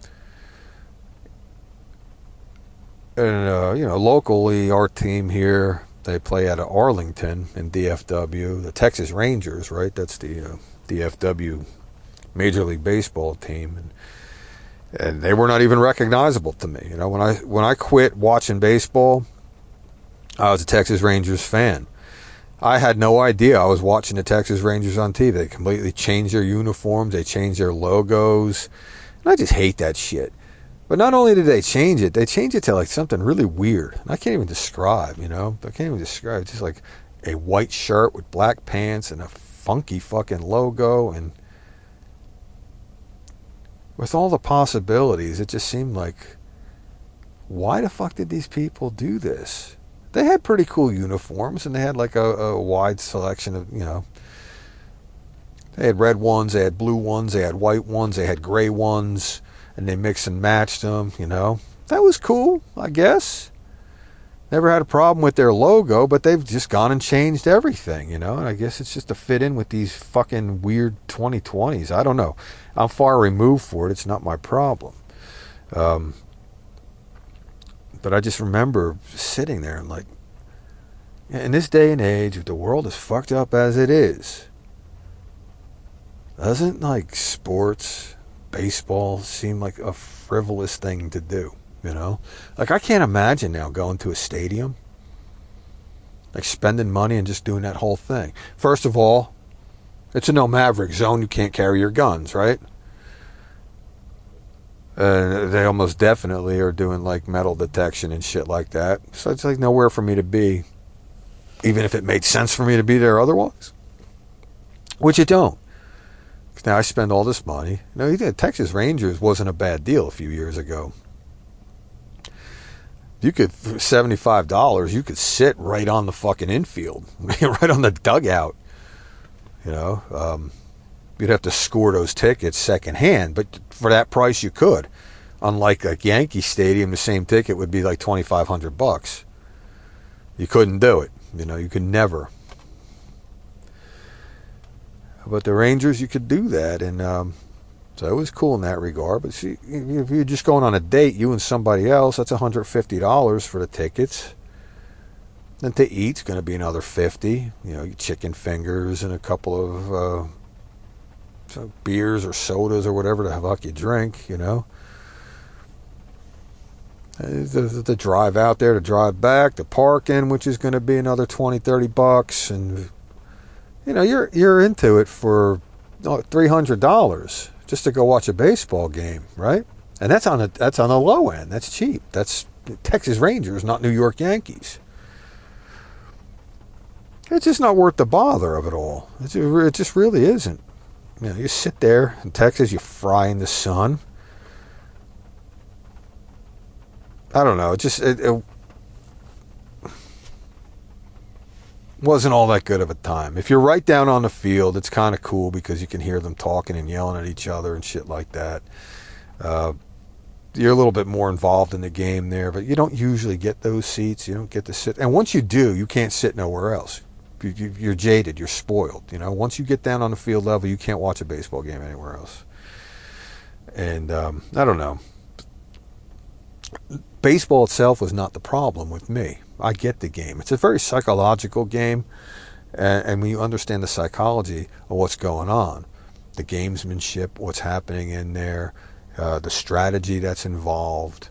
And, uh, you know, locally, our team here, they play out of Arlington in D F W, the Texas Rangers, right? That's the uh, D F W Major League Baseball team. And, and they were not even recognizable to me. You know, when I when I quit watching baseball, I was a Texas Rangers fan. I had no idea I was watching the Texas Rangers on T V. They completely changed their uniforms. They changed their logos. And I just hate that shit. But not only did they change it, they changed it to like something really weird. And I can't even describe, you know. I can't even describe. It's just like a white shirt with black pants and a funky fucking logo. And with all the possibilities, it just seemed like, why the fuck did these people do this? They had pretty cool uniforms, and they had like a, a wide selection of, you know, they had red ones, they had blue ones, they had white ones, they had gray ones, and they mixed and matched them, you know. That was cool, I guess. Never had a problem with their logo, but they've just gone and changed everything, you know. And I guess it's just to fit in with these fucking weird twenty twenties. I don't know. I'm far removed for it. It's not my problem. Um... But I just remember sitting there and like, in this day and age, with the world as fucked up as it is, doesn't like sports, baseball seem like a frivolous thing to do, you know? Like I can't imagine now going to a stadium, like spending money and just doing that whole thing. First of all, it's a no maverick zone. You can't carry your guns, right? Uh, they almost definitely are doing like metal detection and shit like that. So it's like nowhere for me to be, even if it made sense for me to be there otherwise. Which it don't. Now I spend all this money. You know, the Texas Rangers wasn't a bad deal a few years ago. You could, for seventy-five dollars, you could sit right on the fucking infield, right on the dugout. You know, um, you'd have to score those tickets secondhand, but for that price you could. Unlike like Yankee Stadium, the same ticket would be like twenty-five hundred bucks. You couldn't do it. You know, you could never. But the Rangers, you could do that, and um, so it was cool in that regard. But see, if you're just going on a date, you and somebody else, that's one hundred fifty dollars for the tickets. Then to eat's going to be another fifty. You know, chicken fingers and a couple of uh, so beers or sodas or whatever the fuck you drink, you know. The, the drive out there, to drive back, the parking, which is going to be another twenty, thirty bucks, and you know, you're you're into it for three hundred dollars just to go watch a baseball game, right? And that's on a that's on the low end. That's cheap. That's Texas Rangers, not New York Yankees. It's just not worth the bother of it all. It's, it just really isn't. You know, you sit there in Texas, you fry in the sun. I don't know. It just it, it wasn't all that good of a time. If you're right down on the field, it's kind of cool because you can hear them talking and yelling at each other and shit like that. Uh, you're a little bit more involved in the game there, but you don't usually get those seats. You don't get to sit. And once you do, you can't sit nowhere else. You, you, you're jaded. You're spoiled. You know, once you get down on the field level, you can't watch a baseball game anywhere else. And um, I don't know. Baseball itself was not the problem with me. I get the game. It's a very psychological game, and, and when you understand the psychology of what's going on, the gamesmanship, what's happening in there, uh, the strategy that's involved,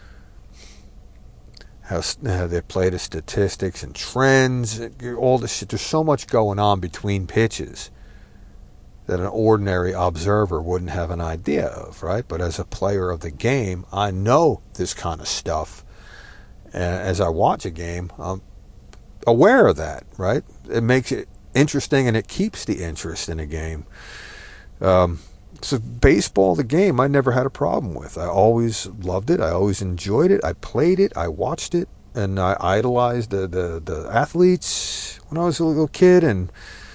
how, how they play the statistics and trends, all this shit. There's so much going on between pitches that an ordinary observer wouldn't have an idea of, right? But as a player of the game, I know this kind of stuff. And as I watch a game, I'm aware of that, right? It makes it interesting, and it keeps the interest in a game. Um, so baseball, the game, I never had a problem with. I always loved it. I always enjoyed it. I played it. I watched it. And I idolized the, the, the athletes when I was a little kid, and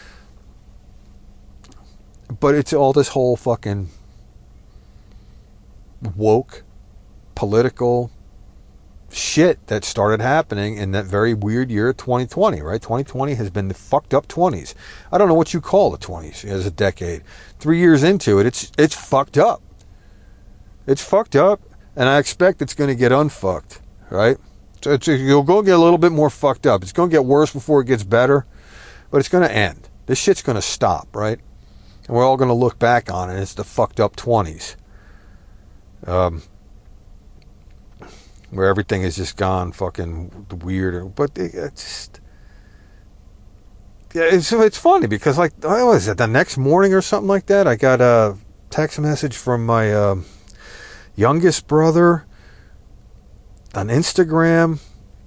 but it's all this whole fucking woke political shit that started happening in that very weird year of twenty twenty, right? twenty twenty has been the fucked up twenties. I don't know what you call the twenties as a decade. Three years into it, it's it's fucked up. It's fucked up, and I expect it's going to get unfucked, right? So it's, you'll go get a little bit more fucked up. It's going to get worse before it gets better, but it's going to end. This shit's going to stop, right? And we're all going to look back on it. It's the fucked up twenties. Um, where everything has just gone fucking weird. But it, it's just... Yeah, it's, it's funny because, like, what was it, the next morning or something like that, I got a text message from my uh, youngest brother on Instagram,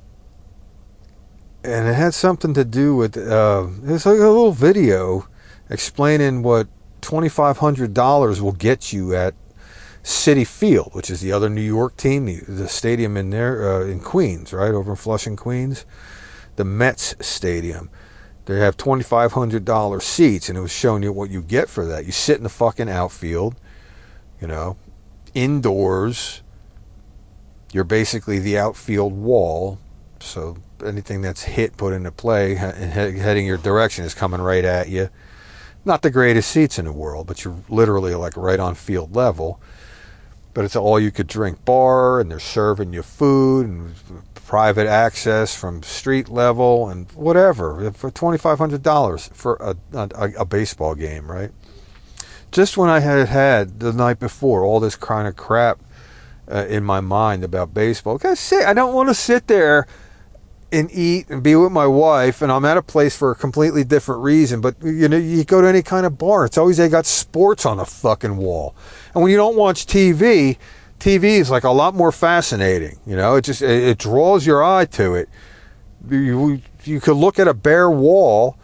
and it had something to do with, uh, it's like a little video explaining what twenty-five hundred dollars will get you at Citi Field, which is the other New York team, the, the stadium in there, uh, in Queens, right, over in Flushing, Queens, the Mets Stadium. They have twenty-five hundred dollars seats, and it was showing you what you get for that. You sit in the fucking outfield, you know, indoors. You're basically the outfield wall, so anything that's hit, put into play, and heading your direction is coming right at you. Not the greatest seats in the world, but you're literally like right on field level. But it's all you could drink bar, and they're serving you food and private access from street level and whatever for twenty-five hundred dollars for a, a, a baseball game, right? Just when I had had the night before all this kind of crap uh, in my mind about baseball, I say I don't want to sit there and eat and be with my wife, and I'm at a place for a completely different reason. But you know, you go to any kind of bar, it's always they got sports on the fucking wall. And when you don't watch T V, T V is like a lot more fascinating. You know, it just it, it draws your eye to it. You you could look at a bare wall,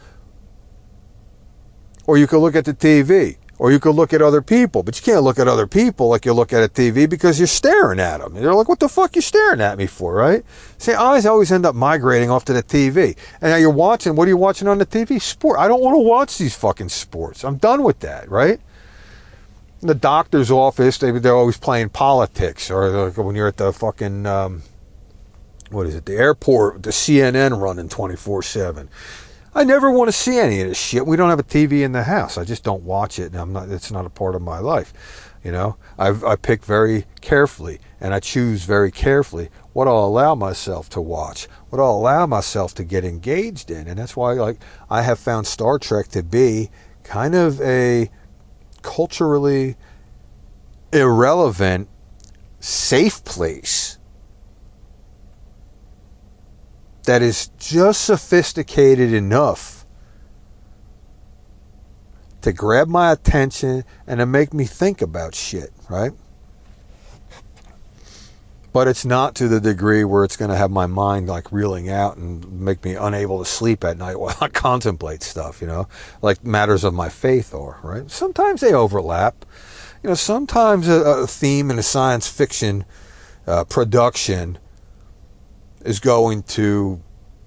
or you could look at the T V, or you could look at other people. But you can't look at other people like you look at a T V because you're staring at them. You're like, what the fuck you staring at me for, right? See, eyes always end up migrating off to the T V. And now you're watching, what are you watching on the T V? Sport. I don't want to watch these fucking sports. I'm done with that, right? In the doctor's office, they, they're always playing politics. Or like when you're at the fucking, um, what is it, the airport, the C N N running twenty-four seven. I never want to see any of this shit. We don't have a T V in the house. I just don't watch it. And I'm not. It's not a part of my life. You know, I I pick very carefully, and I choose very carefully what I'll allow myself to watch, what I'll allow myself to get engaged in, and that's why, like, I have found Star Trek to be kind of a culturally irrelevant, safe place that is just sophisticated enough to grab my attention and to make me think about shit, right? But it's not to the degree where it's going to have my mind like reeling out and make me unable to sleep at night while I contemplate stuff, you know, like matters of my faith are, right? Sometimes they overlap. You know, sometimes a, a theme in a science fiction uh, production is going to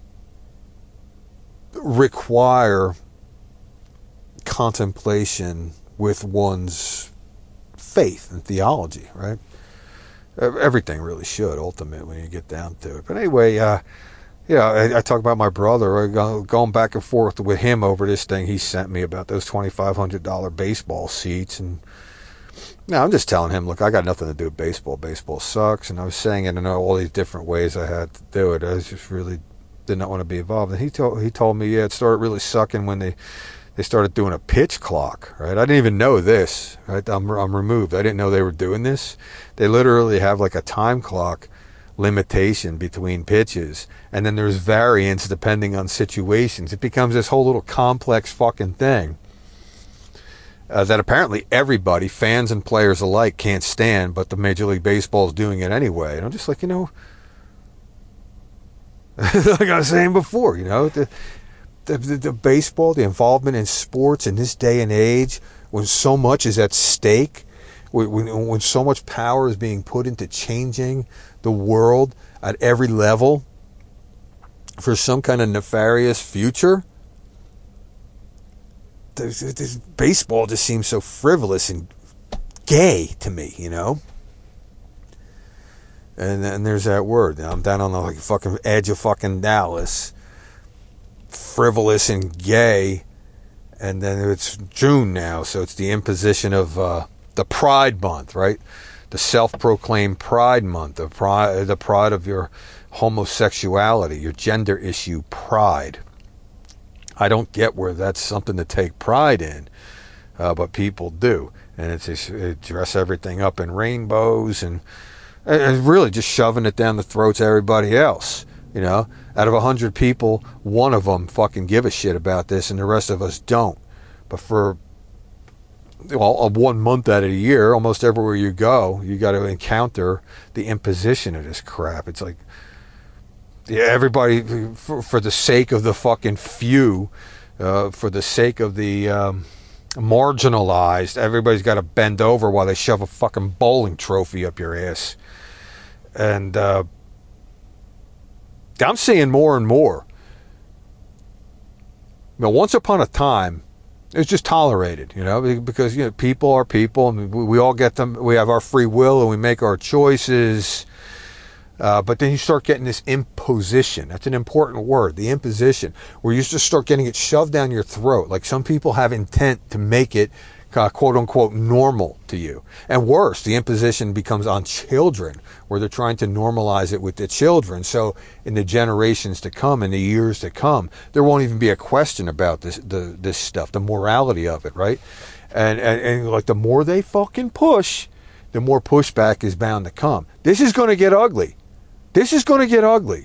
require contemplation with one's faith and theology, right? Everything really should, ultimately, when you get down to it. But anyway, uh, yeah, I, I talk about my brother, going back and forth with him over this thing he sent me about those twenty-five hundred dollars baseball seats. And now I'm just telling him, look, I got nothing to do with baseball. Baseball sucks. And I was saying it in all these different ways I had to do it. I just really did not want to be involved. And he told, he told me, yeah, it started really sucking when they they started doing a pitch clock, right? I didn't even know this, right? I'm, I'm removed. I didn't know they were doing this. They literally have like a time clock limitation between pitches, and then there's variance depending on situations. It becomes this whole little complex fucking thing uh, that apparently everybody, fans and players alike, can't stand, but the Major League Baseball is doing it anyway. And I'm just like, you know, like I was saying before, you know, the, the, the, the baseball, the involvement in sports in this day and age, when so much is at stake, when, when so much power is being put into changing the world at every level for some kind of nefarious future, this, this baseball just seems so frivolous and gay to me, you know? And then there's that word. I'm down on the like fucking edge of fucking Dallas. Frivolous and gay. And then it's June now, so it's the imposition of uh, the Pride Month, right? The self-proclaimed Pride Month, the pride, the pride of your homosexuality, your gender issue, pride. I don't get where that's something to take pride in, uh, but people do. And it's just, it dress everything up in rainbows and and really just shoving it down the throats of everybody else, you know. Out of a hundred people, one of them fucking give a shit about this, and the rest of us don't. But for well, one month out of the year, almost everywhere you go, you got to encounter the imposition of this crap. It's like, yeah, everybody, for, for the sake of the fucking few, uh, for the sake of the um, marginalized, everybody's got to bend over while they shove a fucking bowling trophy up your ass. And uh, I'm seeing more and more. You know, once upon a time, it was just tolerated, you know, because you know people are people, and we, we all get them. We have our free will, and we make our choices. Uh, but then you start getting this imposition. That's an important word, the imposition, where you just start getting it shoved down your throat. Like some people have intent to make it uh, quote unquote normal to you. And worse, the imposition becomes on children, where they're trying to normalize it with the children. So in the generations to come, in the years to come, there won't even be a question about this the, this stuff, the morality of it, right? And, and, and like the more they fucking push, the more pushback is bound to come. This is going to get ugly. This is going to get ugly.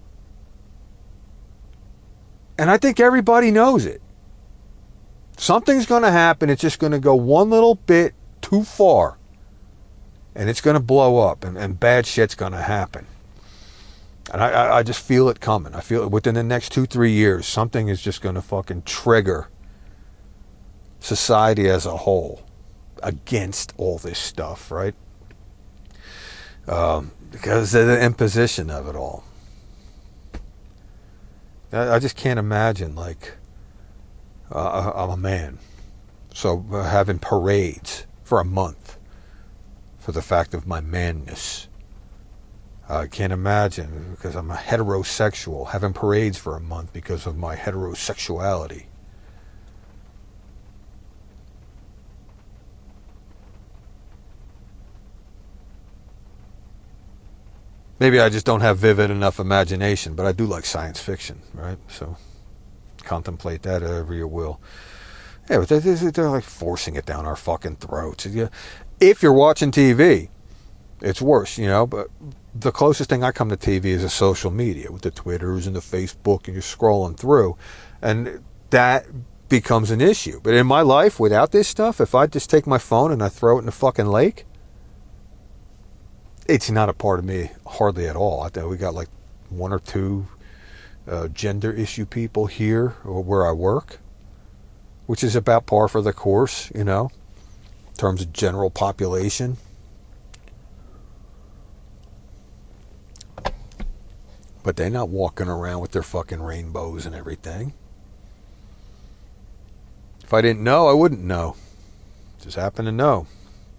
And I think everybody knows it. Something's going to happen. It's just going to go one little bit too far. And it's going to blow up. And, and bad shit's going to happen. And I, I, I just feel it coming. I feel it within the next two, three years. Something is just going to fucking trigger society as a whole against all this stuff, right? Um, because of the imposition of it all. I, I just can't imagine, like, uh, I'm a man. So uh, having parades for a month for the fact of my manness. I can't imagine, because I'm a heterosexual, having parades for a month because of my heterosexuality. Maybe I just don't have vivid enough imagination, but I do like science fiction, right? So contemplate that however you will. Yeah, but they're, they're like forcing it down our fucking throats. If you're watching T V, it's worse, you know, but the closest thing I come to T V is a social media with the Twitters and the Facebook, and you're scrolling through, and that becomes an issue. But in my life, without this stuff, if I just take my phone and I throw it in the fucking lake, it's not a part of me hardly at all. I think we got like one or two uh, gender issue people here or where I work, which is about par for the course, you know, in terms of general population. But they're not walking around with their fucking rainbows and everything. If I didn't know, I wouldn't know. Just happen to know.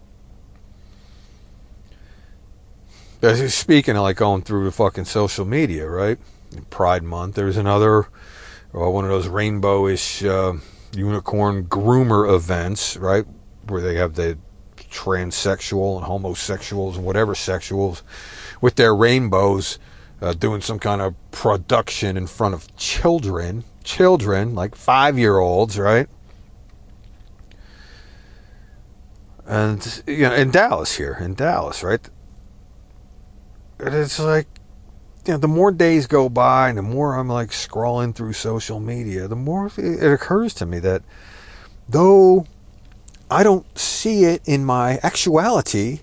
Speaking of like going through the fucking social media, right? Pride Month, there's another, well, one of those rainbowish uh, unicorn groomer events, right? Where they have the transsexual and homosexuals and whatever sexuals with their rainbows uh, doing some kind of production in front of children, children, like five-year-olds, right? And, you know, in Dallas here, in Dallas, right? And it's like, you know, the more days go by and the more I'm like scrolling through social media, the more it occurs to me that though I don't see it in my actuality,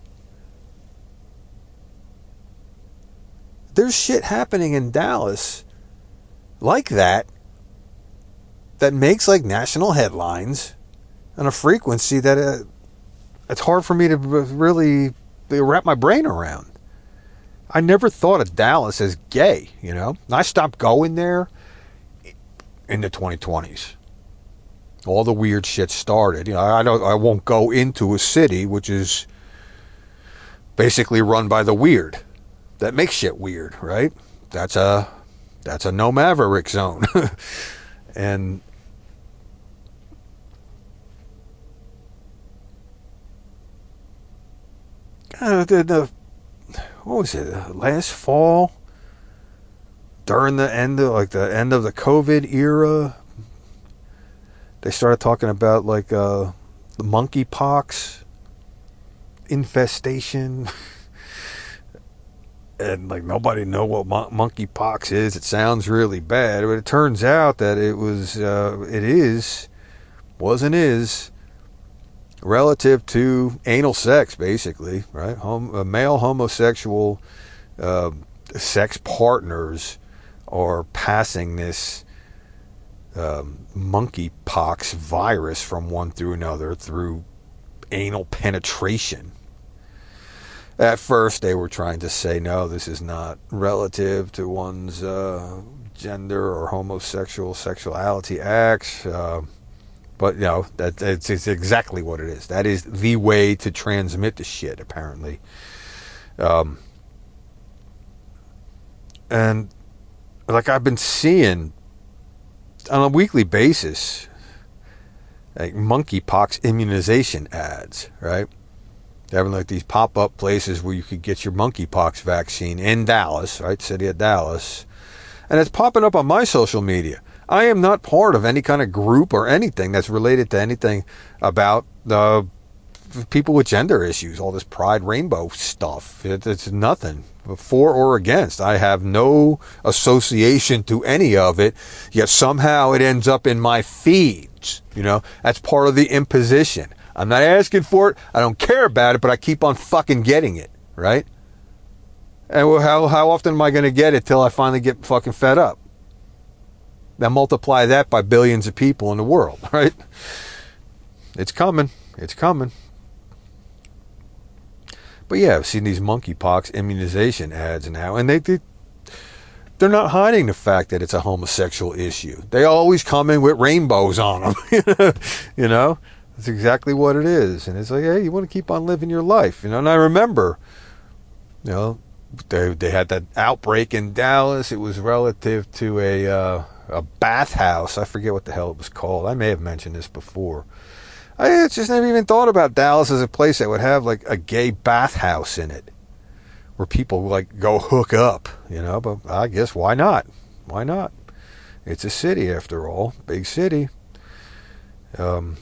there's shit happening in Dallas like that that makes like national headlines on a frequency that uh, it's hard for me to really wrap my brain around. I never thought of Dallas as gay, you know. I stopped going there in the twenty twenties. All the weird shit started. You know, I don't. I won't go into a city which is basically run by the weird. That makes shit weird, right? That's a that's a no maverick zone, and. Uh, the, the, what was it? Last fall, during the end of like the end of the COVID era, they started talking about like uh, the monkeypox infestation, and like nobody know what mon- monkeypox is. It sounds really bad, but it turns out that it was, uh, it is, was and is. Relative to anal sex, basically, right? Hom- uh, male homosexual uh, sex partners are passing this um, monkeypox virus from one through another through anal penetration. At first, they were trying to say, no, this is not relative to one's uh, gender or homosexual sexuality acts. Uh, But, you know, that, that's, it's exactly what it is. That is the way to transmit the shit, apparently. Um, and, like, I've been seeing on a weekly basis, like, monkeypox immunization ads, right? They're having, like, these pop-up places where you could get your monkeypox vaccine in Dallas, right? City of Dallas. And it's popping up on my social media. I am not part of any kind of group or anything that's related to anything about the people with gender issues, all this pride rainbow stuff. It, it's nothing for or against. I have no association to any of it, yet somehow it ends up in my feeds. You know, that's part of the imposition. I'm not asking for it. I don't care about it, but I keep on fucking getting it, right? And how, how often am I going to get it till I finally get fucking fed up? Now multiply that by billions of people in the world, right? It's coming. It's coming. But yeah, I've seen these monkeypox immunization ads now, and they, they, they're not hiding the fact that it's a homosexual issue. They always come in with rainbows on them. You know? That's exactly what it is. And it's like, hey, you want to keep on living your life. You know, and I remember, you know, they, they had that outbreak in Dallas. It was relative to a... Uh, a bathhouse. I forget what the hell it was called. I may have mentioned this before. I just never even thought about Dallas as a place that would have like a gay bathhouse in it where people like go hook up, you know, but I guess why not? Why not? It's a city after all. Big city. Um,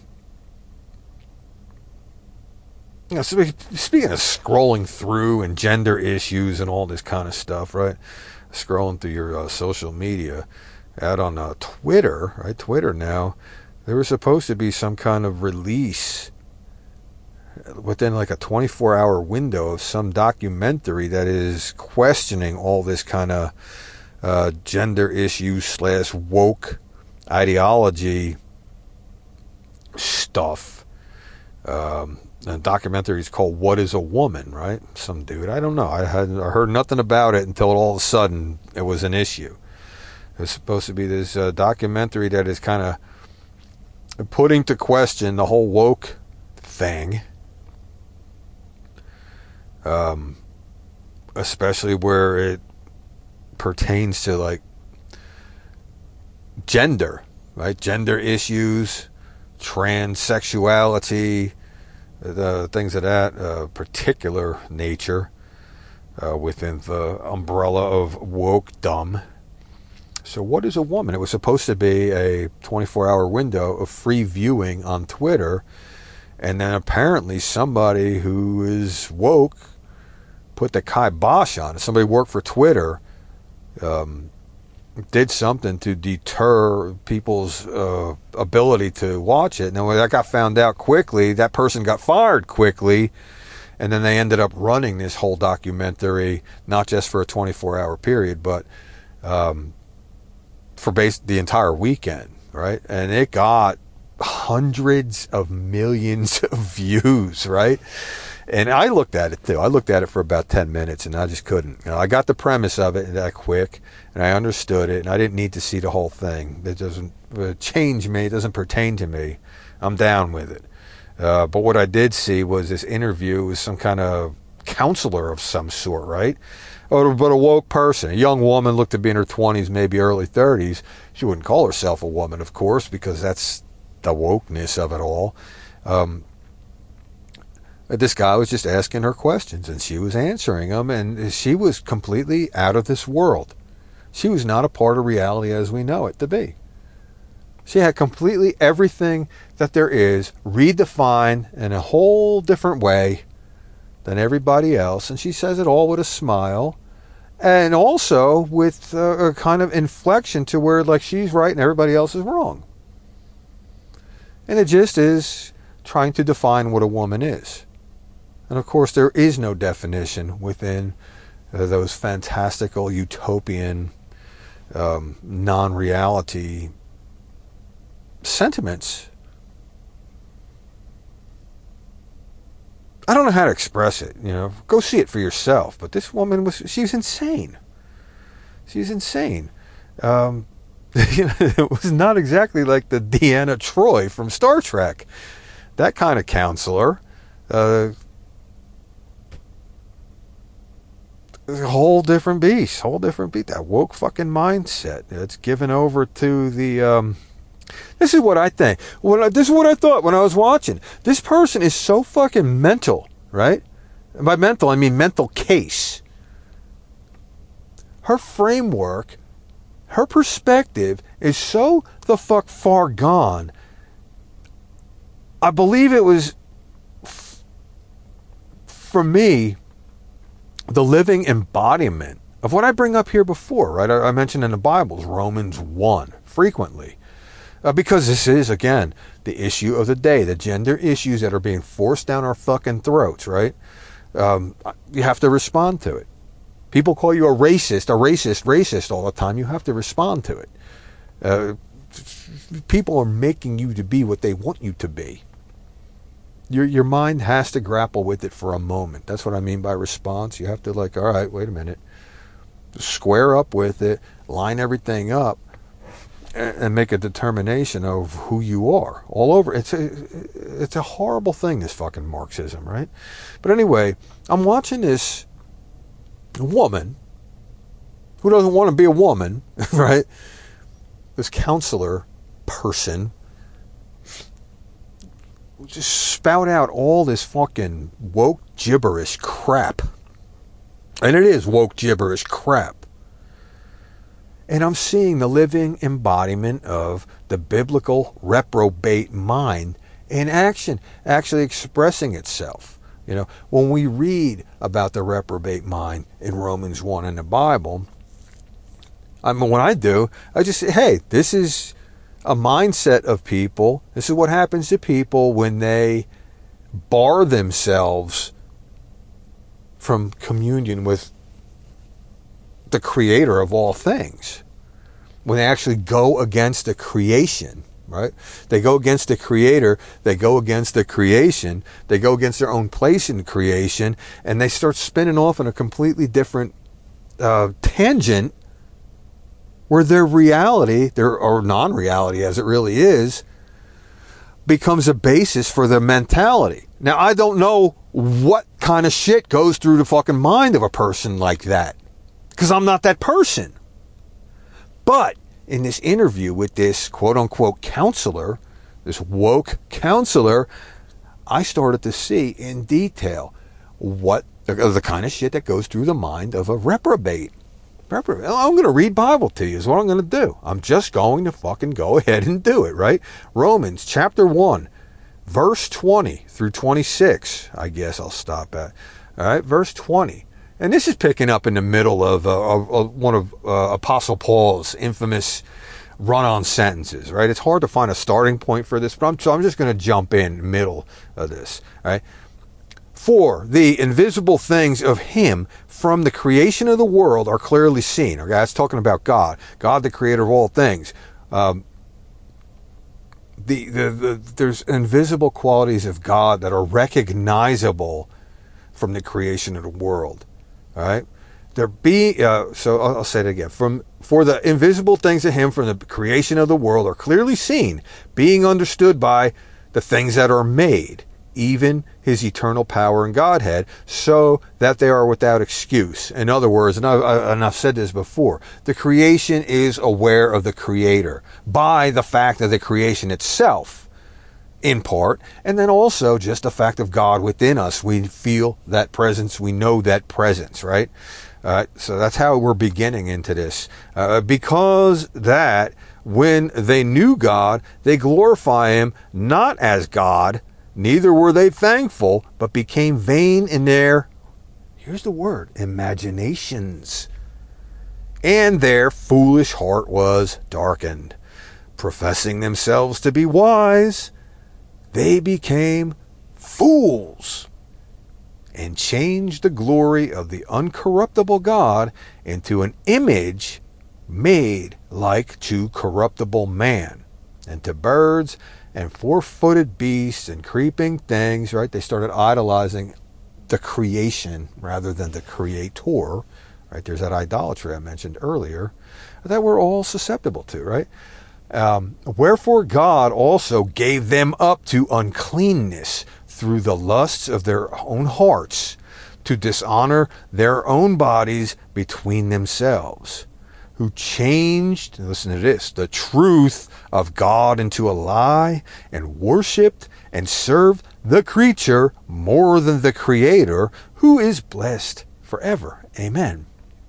you know, so speaking of scrolling through and gender issues and all this kind of stuff, right? Scrolling through your uh, social media, out on uh, Twitter, right? Twitter now, there was supposed to be some kind of release within like a twenty-four hour window of some documentary that is questioning all this kind of uh, gender issues slash woke ideology stuff. Um, the documentary is called "What Is a Woman?" Right? Some dude, I don't know. I had I heard nothing about it until all of a sudden it was an issue. It's supposed to be this uh, documentary that is kind of putting to question the whole woke thing, um, especially where it pertains to like gender, right? Gender issues, transsexuality, the things of that uh, particular nature uh, within the umbrella of wokedom. So what is a woman? It was supposed to be a twenty-four hour window of free viewing on Twitter. And then apparently somebody who is woke put the kibosh on it. Somebody worked for Twitter, um, did something to deter people's uh, ability to watch it. And when that got found out quickly, that person got fired quickly. And then they ended up running this whole documentary, not just for a twenty-four hour period, but um, for base the entire weekend, right? And it got hundreds of millions of views, right? And I looked at it too. I looked at it for about ten minutes, and I just couldn't. You know, I got the premise of it that quick, and I understood it, and I didn't need to see the whole thing. It doesn't uh, change me. It doesn't pertain to me. I'm down with it. Uh, but what I did see was this interview with some kind of counselor of some sort, right? Oh, but a woke person, a young woman, looked to be in her twenties, maybe early thirties. She wouldn't call herself a woman, of course, because that's the wokeness of it all. Um, this guy was just asking her questions, and she was answering them, and she was completely out of this world. She was not a part of reality as we know it to be. She had completely everything that there is redefined in a whole different way than everybody else, and she says it all with a smile, and also with a, a kind of inflection to where like she's right and everybody else is wrong. And it just is trying to define what a woman is. And of course there is no definition within uh, those fantastical utopian um, non-reality sentiments. I don't know how to express it, you know. Go see it for yourself. But this woman was, she was insane. She was insane. Um, you know, it was not exactly like the Deanna Troi from Star Trek. That kind of counselor. Uh, a whole different beast. Whole different beast. That woke fucking mindset. It's given over to the... Um, This is what I think. When I, this is what I thought when I was watching. This person is so fucking mental, right? And by mental, I mean mental case. Her framework, her perspective is so the fuck far gone. I believe it was, f- for me, the living embodiment of what I bring up here before, right? I, I mentioned in the Bible, Romans one, frequently. Uh, because this is, again, the issue of the day, the gender issues that are being forced down our fucking throats, right? Um, you have to respond to it. People call you a racist, a racist, racist all the time. You have to respond to it. Uh, people are making you to be what they want you to be. Your your mind has to grapple with it for a moment. That's what I mean by response. You have to like, all right, wait a minute. Square up with it, line everything up, and make a determination of who you are all over. It's a, it's a horrible thing, this fucking Marxism, right? But anyway, I'm watching this woman who doesn't want to be a woman, right? This counselor person just spout out all this fucking woke gibberish crap. And it is woke gibberish crap. And I'm seeing the living embodiment of the biblical reprobate mind in action, actually expressing itself. You know, when we read about the reprobate mind in Romans one in the Bible, I mean, when I do, I just say, hey, this is a mindset of people. This is what happens to people when they bar themselves from communion with the creator of all things. When they actually go against the creation, right? They go against the creator, they go against the creation, they go against their own place in creation, and they start spinning off in a completely different uh, tangent where their reality, their or non-reality as it really is, becomes a basis for their mentality. Now, I don't know what kind of shit goes through the fucking mind of a person like that, because I'm not that person. But in this interview with this quote-unquote counselor, this woke counselor, I started to see in detail what the, the kind of shit that goes through the mind of a reprobate. Reprobate. I'm going to read Bible to you is what I'm going to do. I'm just going to fucking go ahead and do it, right? Romans chapter one, verse twenty through twenty-six, I guess I'll stop at. All right, verse twenty. And this is picking up in the middle of, uh, of, of one of uh, Apostle Paul's infamous run-on sentences, right? It's hard to find a starting point for this, but I'm, so I'm just going to jump in middle of this, right? For the invisible things of him from the creation of the world are clearly seen. Okay, that's talking about God. God, the creator of all things. Um, the, the, the there's invisible qualities of God that are recognizable from the creation of the world. All right? There be uh, so I'll, I'll say it again. From for the invisible things of him from the creation of the world are clearly seen, being understood by the things that are made, even his eternal power and Godhead, so that they are without excuse. In other words, and, I, and I've said this before, the creation is aware of the Creator by the fact of the creation itself, in part, and then also just the fact of God within us. We feel that presence, we know that presence, right? Uh, so that's how we're beginning into this. Uh, because that when they knew God, they glorify him not as God, neither were they thankful, but became vain in their, here's the word, imaginations. And their foolish heart was darkened. Professing themselves to be wise, they became fools and changed the glory of the uncorruptible God into an image made like to corruptible man, and to birds and four-footed beasts and creeping things, right? They started idolizing the creation rather than the creator, right? There's that idolatry I mentioned earlier that we're all susceptible to, right? Um, Wherefore God also gave them up to uncleanness through the lusts of their own hearts, to dishonor their own bodies between themselves, who changed, listen to this, the truth of God into a lie, and worshipped and served the creature more than the Creator, who is blessed forever. Amen.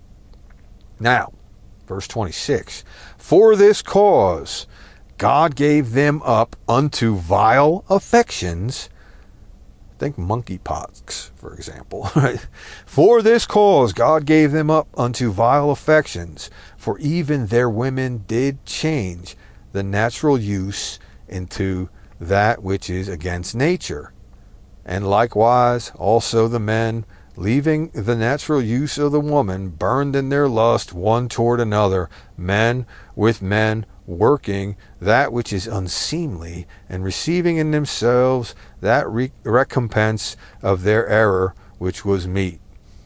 Now, verse twenty-six, for this cause God gave them up unto vile affections. Think monkeypox, for example. For this cause God gave them up unto vile affections, for even their women did change the natural use into that which is against nature. And likewise also the men, leaving the natural use of the woman, burned in their lust one toward another, men with men, working that which is unseemly, and receiving in themselves that re- recompense of their error which was meet.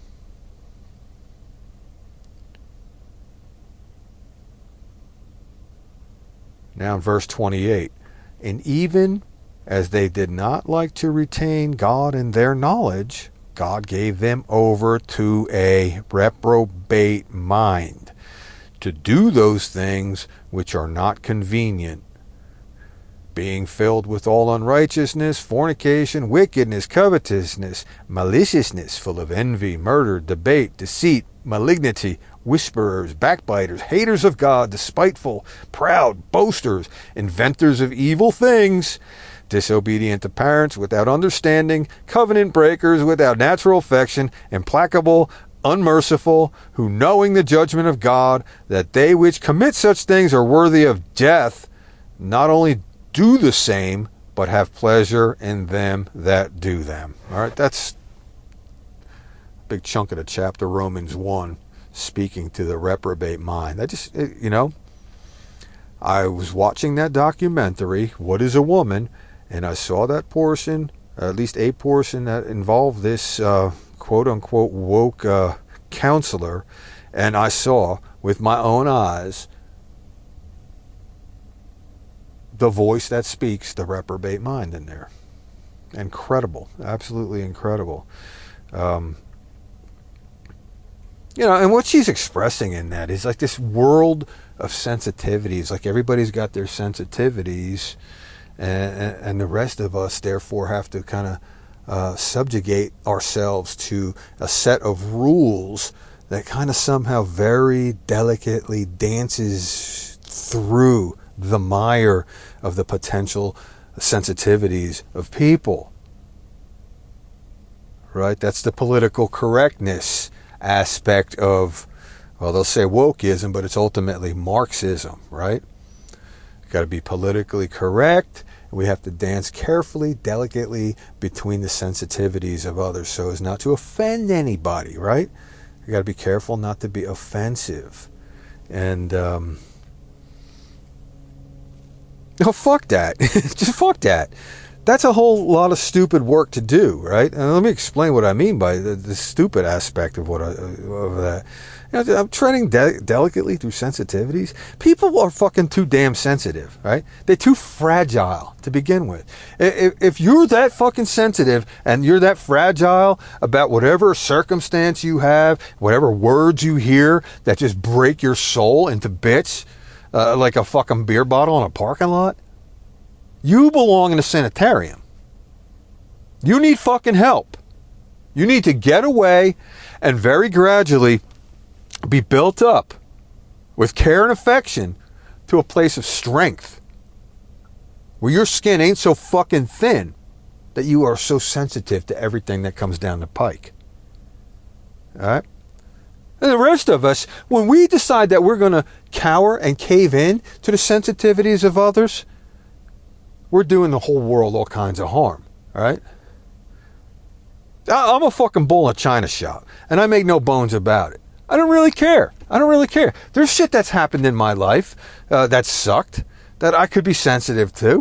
Now in verse twenty-eight, and even as they did not like to retain God in their knowledge, God gave them over to a reprobate mind, to do those things which are not convenient, being filled with all unrighteousness, fornication, wickedness, covetousness, maliciousness, full of envy, murder, debate, deceit, malignity, whisperers, backbiters, haters of God, despiteful, proud, boasters, inventors of evil things, disobedient to parents, without understanding, covenant breakers, without natural affection, implacable, unmerciful, who knowing the judgment of God, that they which commit such things are worthy of death, not only do the same, but have pleasure in them that do them. All right, that's a big chunk of the chapter, Romans one, speaking to the reprobate mind. I just, you know, I was watching that documentary, What is a Woman? And I saw that portion, at least a portion that involved this uh, quote-unquote woke uh, counselor, and I saw with my own eyes the voice that speaks the reprobate mind in there. Incredible, absolutely incredible. Um, you know, and what she's expressing in that is like this world of sensitivities. Like everybody's got their sensitivities, and, and the rest of us therefore have to kind of uh, subjugate ourselves to a set of rules that kind of somehow very delicately dances through the mire of the potential sensitivities of people. Right? That's the political correctness aspect of, well, they'll say wokeism, but it's ultimately Marxism, right? You've got to be politically correct. We have to dance carefully, delicately between the sensitivities of others so as not to offend anybody, right? You got to be careful not to be offensive. And, um, oh, fuck that. Just fuck that. That's a whole lot of stupid work to do, right? And let me explain what I mean by the, the stupid aspect of what I, of that. You know, I'm treading de- delicately through sensitivities. People are fucking too damn sensitive, right? They're too fragile to begin with. If, if you're that fucking sensitive and you're that fragile about whatever circumstance you have, whatever words you hear that just break your soul into bits, uh, like a fucking beer bottle in a parking lot, you belong in a sanitarium. You need fucking help. You need to get away and very gradually be built up with care and affection to a place of strength where your skin ain't so fucking thin that you are so sensitive to everything that comes down the pike. All right? And the rest of us, when we decide that we're going to cower and cave in to the sensitivities of others, we're doing the whole world all kinds of harm. All right? I'm a fucking bull in a china shop, and I make no bones about it. I don't really care. I don't really care. There's shit that's happened in my life uh, that sucked that I could be sensitive to.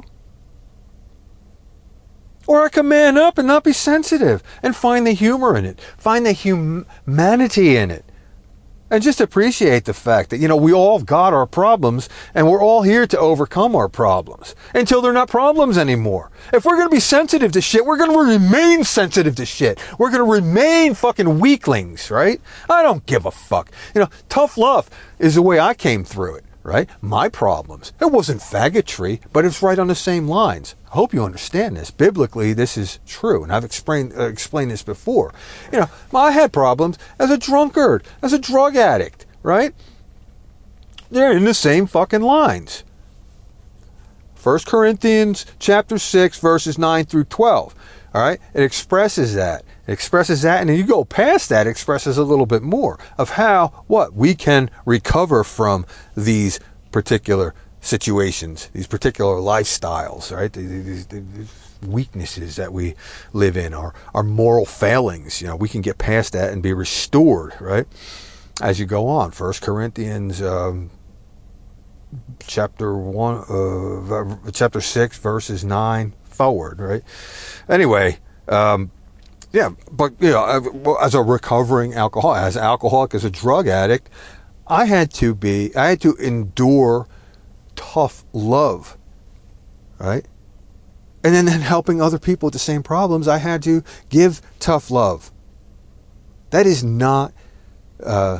Or I can man up and not be sensitive and find the humor in it. Find the hum- humanity in it. And just appreciate the fact that, you know, we all got our problems and we're all here to overcome our problems until they're not problems anymore. If we're going to be sensitive to shit, we're going to remain sensitive to shit. We're going to remain fucking weaklings, right? I don't give a fuck. You know, tough love is the way I came through it, right? My problems. It wasn't faggotry, but it's right on the same lines. I hope you understand this. Biblically, this is true, and I've explained uh, explained this before. You know, I had problems as a drunkard, as a drug addict, right? They're in the same fucking lines. First Corinthians chapter six, verses nine through twelve. All right? It expresses that. It expresses that, and then you go past that, it expresses a little bit more of how, what, we can recover from these particular situations, these particular lifestyles, right? These, these, these weaknesses that we live in, our, our moral failings. You know, we can get past that and be restored, right? As you go on. First Corinthians um, chapter one, uh, chapter six, verses nine forward, right? Anyway, um, yeah, but you know, as a recovering alcoholic, as an alcoholic, as a drug addict, I had to be, I had to endure tough love, right? And then, then helping other people with the same problems, I had to give tough love. That is not uh,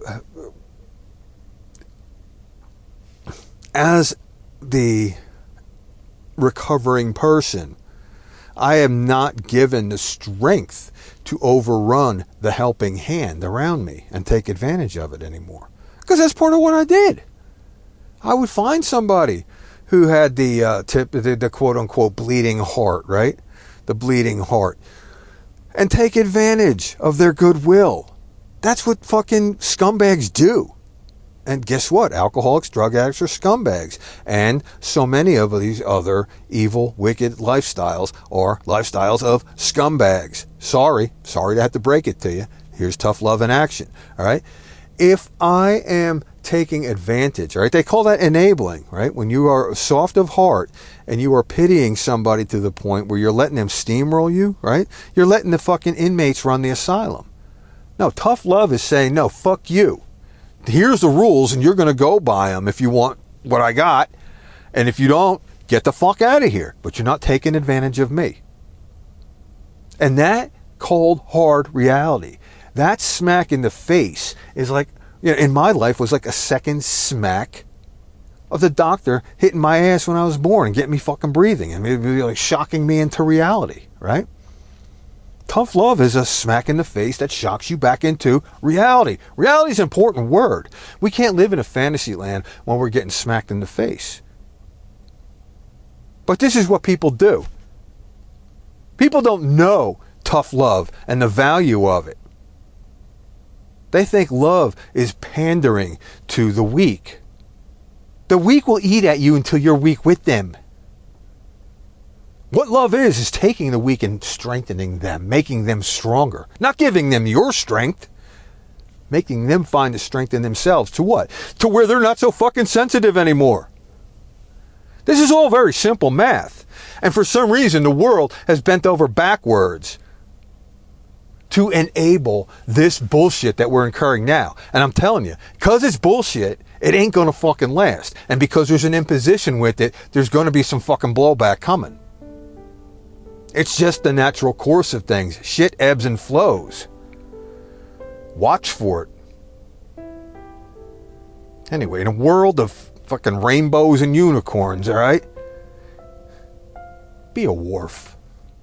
as the recovering person, I am not given the strength to overrun the helping hand around me and take advantage of it anymore. Because that's part of what I did. I would find somebody who had the uh, tip, the, the quote-unquote bleeding heart, right? The bleeding heart. And take advantage of their goodwill. That's what fucking scumbags do. And guess what? Alcoholics, drug addicts are scumbags. And so many of these other evil, wicked lifestyles are lifestyles of scumbags. Sorry. Sorry to have to break it to you. Here's tough love in action. All right? If I am taking advantage, all right? They call that enabling, right? When you are soft of heart and you are pitying somebody to the point where you're letting them steamroll you, right? You're letting the fucking inmates run the asylum. No, tough love is saying, no, fuck you. Here's the rules, and you're going to go by them if you want what I got. And if you don't, get the fuck out of here. But you're not taking advantage of me. And that cold, hard reality, that smack in the face is like, you know, in my life was like a second smack of the doctor hitting my ass when I was born and getting me fucking breathing and maybe like shocking me into reality, right? Tough love is a smack in the face that shocks you back into reality. Reality is an important word. We can't live in a fantasy land when we're getting smacked in the face. But this is what people do. People don't know tough love and the value of it. They think love is pandering to the weak. The weak will eat at you until you're weak with them. What love is, is taking the weak and strengthening them, making them stronger. Not giving them your strength. Making them find the strength in themselves. To what? To where they're not so fucking sensitive anymore. This is all very simple math. And for some reason, the world has bent over backwards to enable this bullshit that we're incurring now. And I'm telling you, because it's bullshit, it ain't going to fucking last. And because there's an imposition with it, there's going to be some fucking blowback coming. It's just the natural course of things. Shit ebbs and flows. Watch for it. Anyway, in a world of fucking rainbows and unicorns, alright? Be a Worf.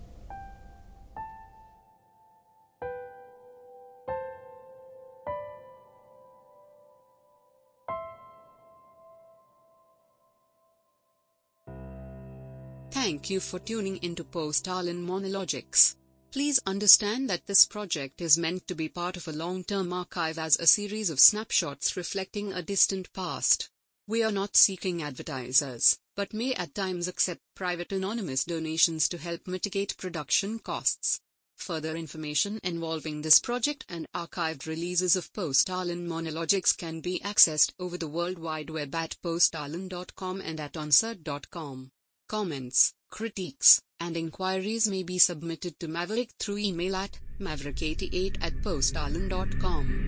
Thank you for tuning into Post-Stalin Monologics. Please understand that this project is meant to be part of a long-term archive as a series of snapshots reflecting a distant past. We are not seeking advertisers, but may at times accept private anonymous donations to help mitigate production costs. Further information involving this project and archived releases of Post-Stalin Monologics can be accessed over the World Wide Web at post stalin dot com and at onsert dot com. Comments, critiques, and inquiries may be submitted to Maverick through email at maverick eighty-eight at post stalin dot com.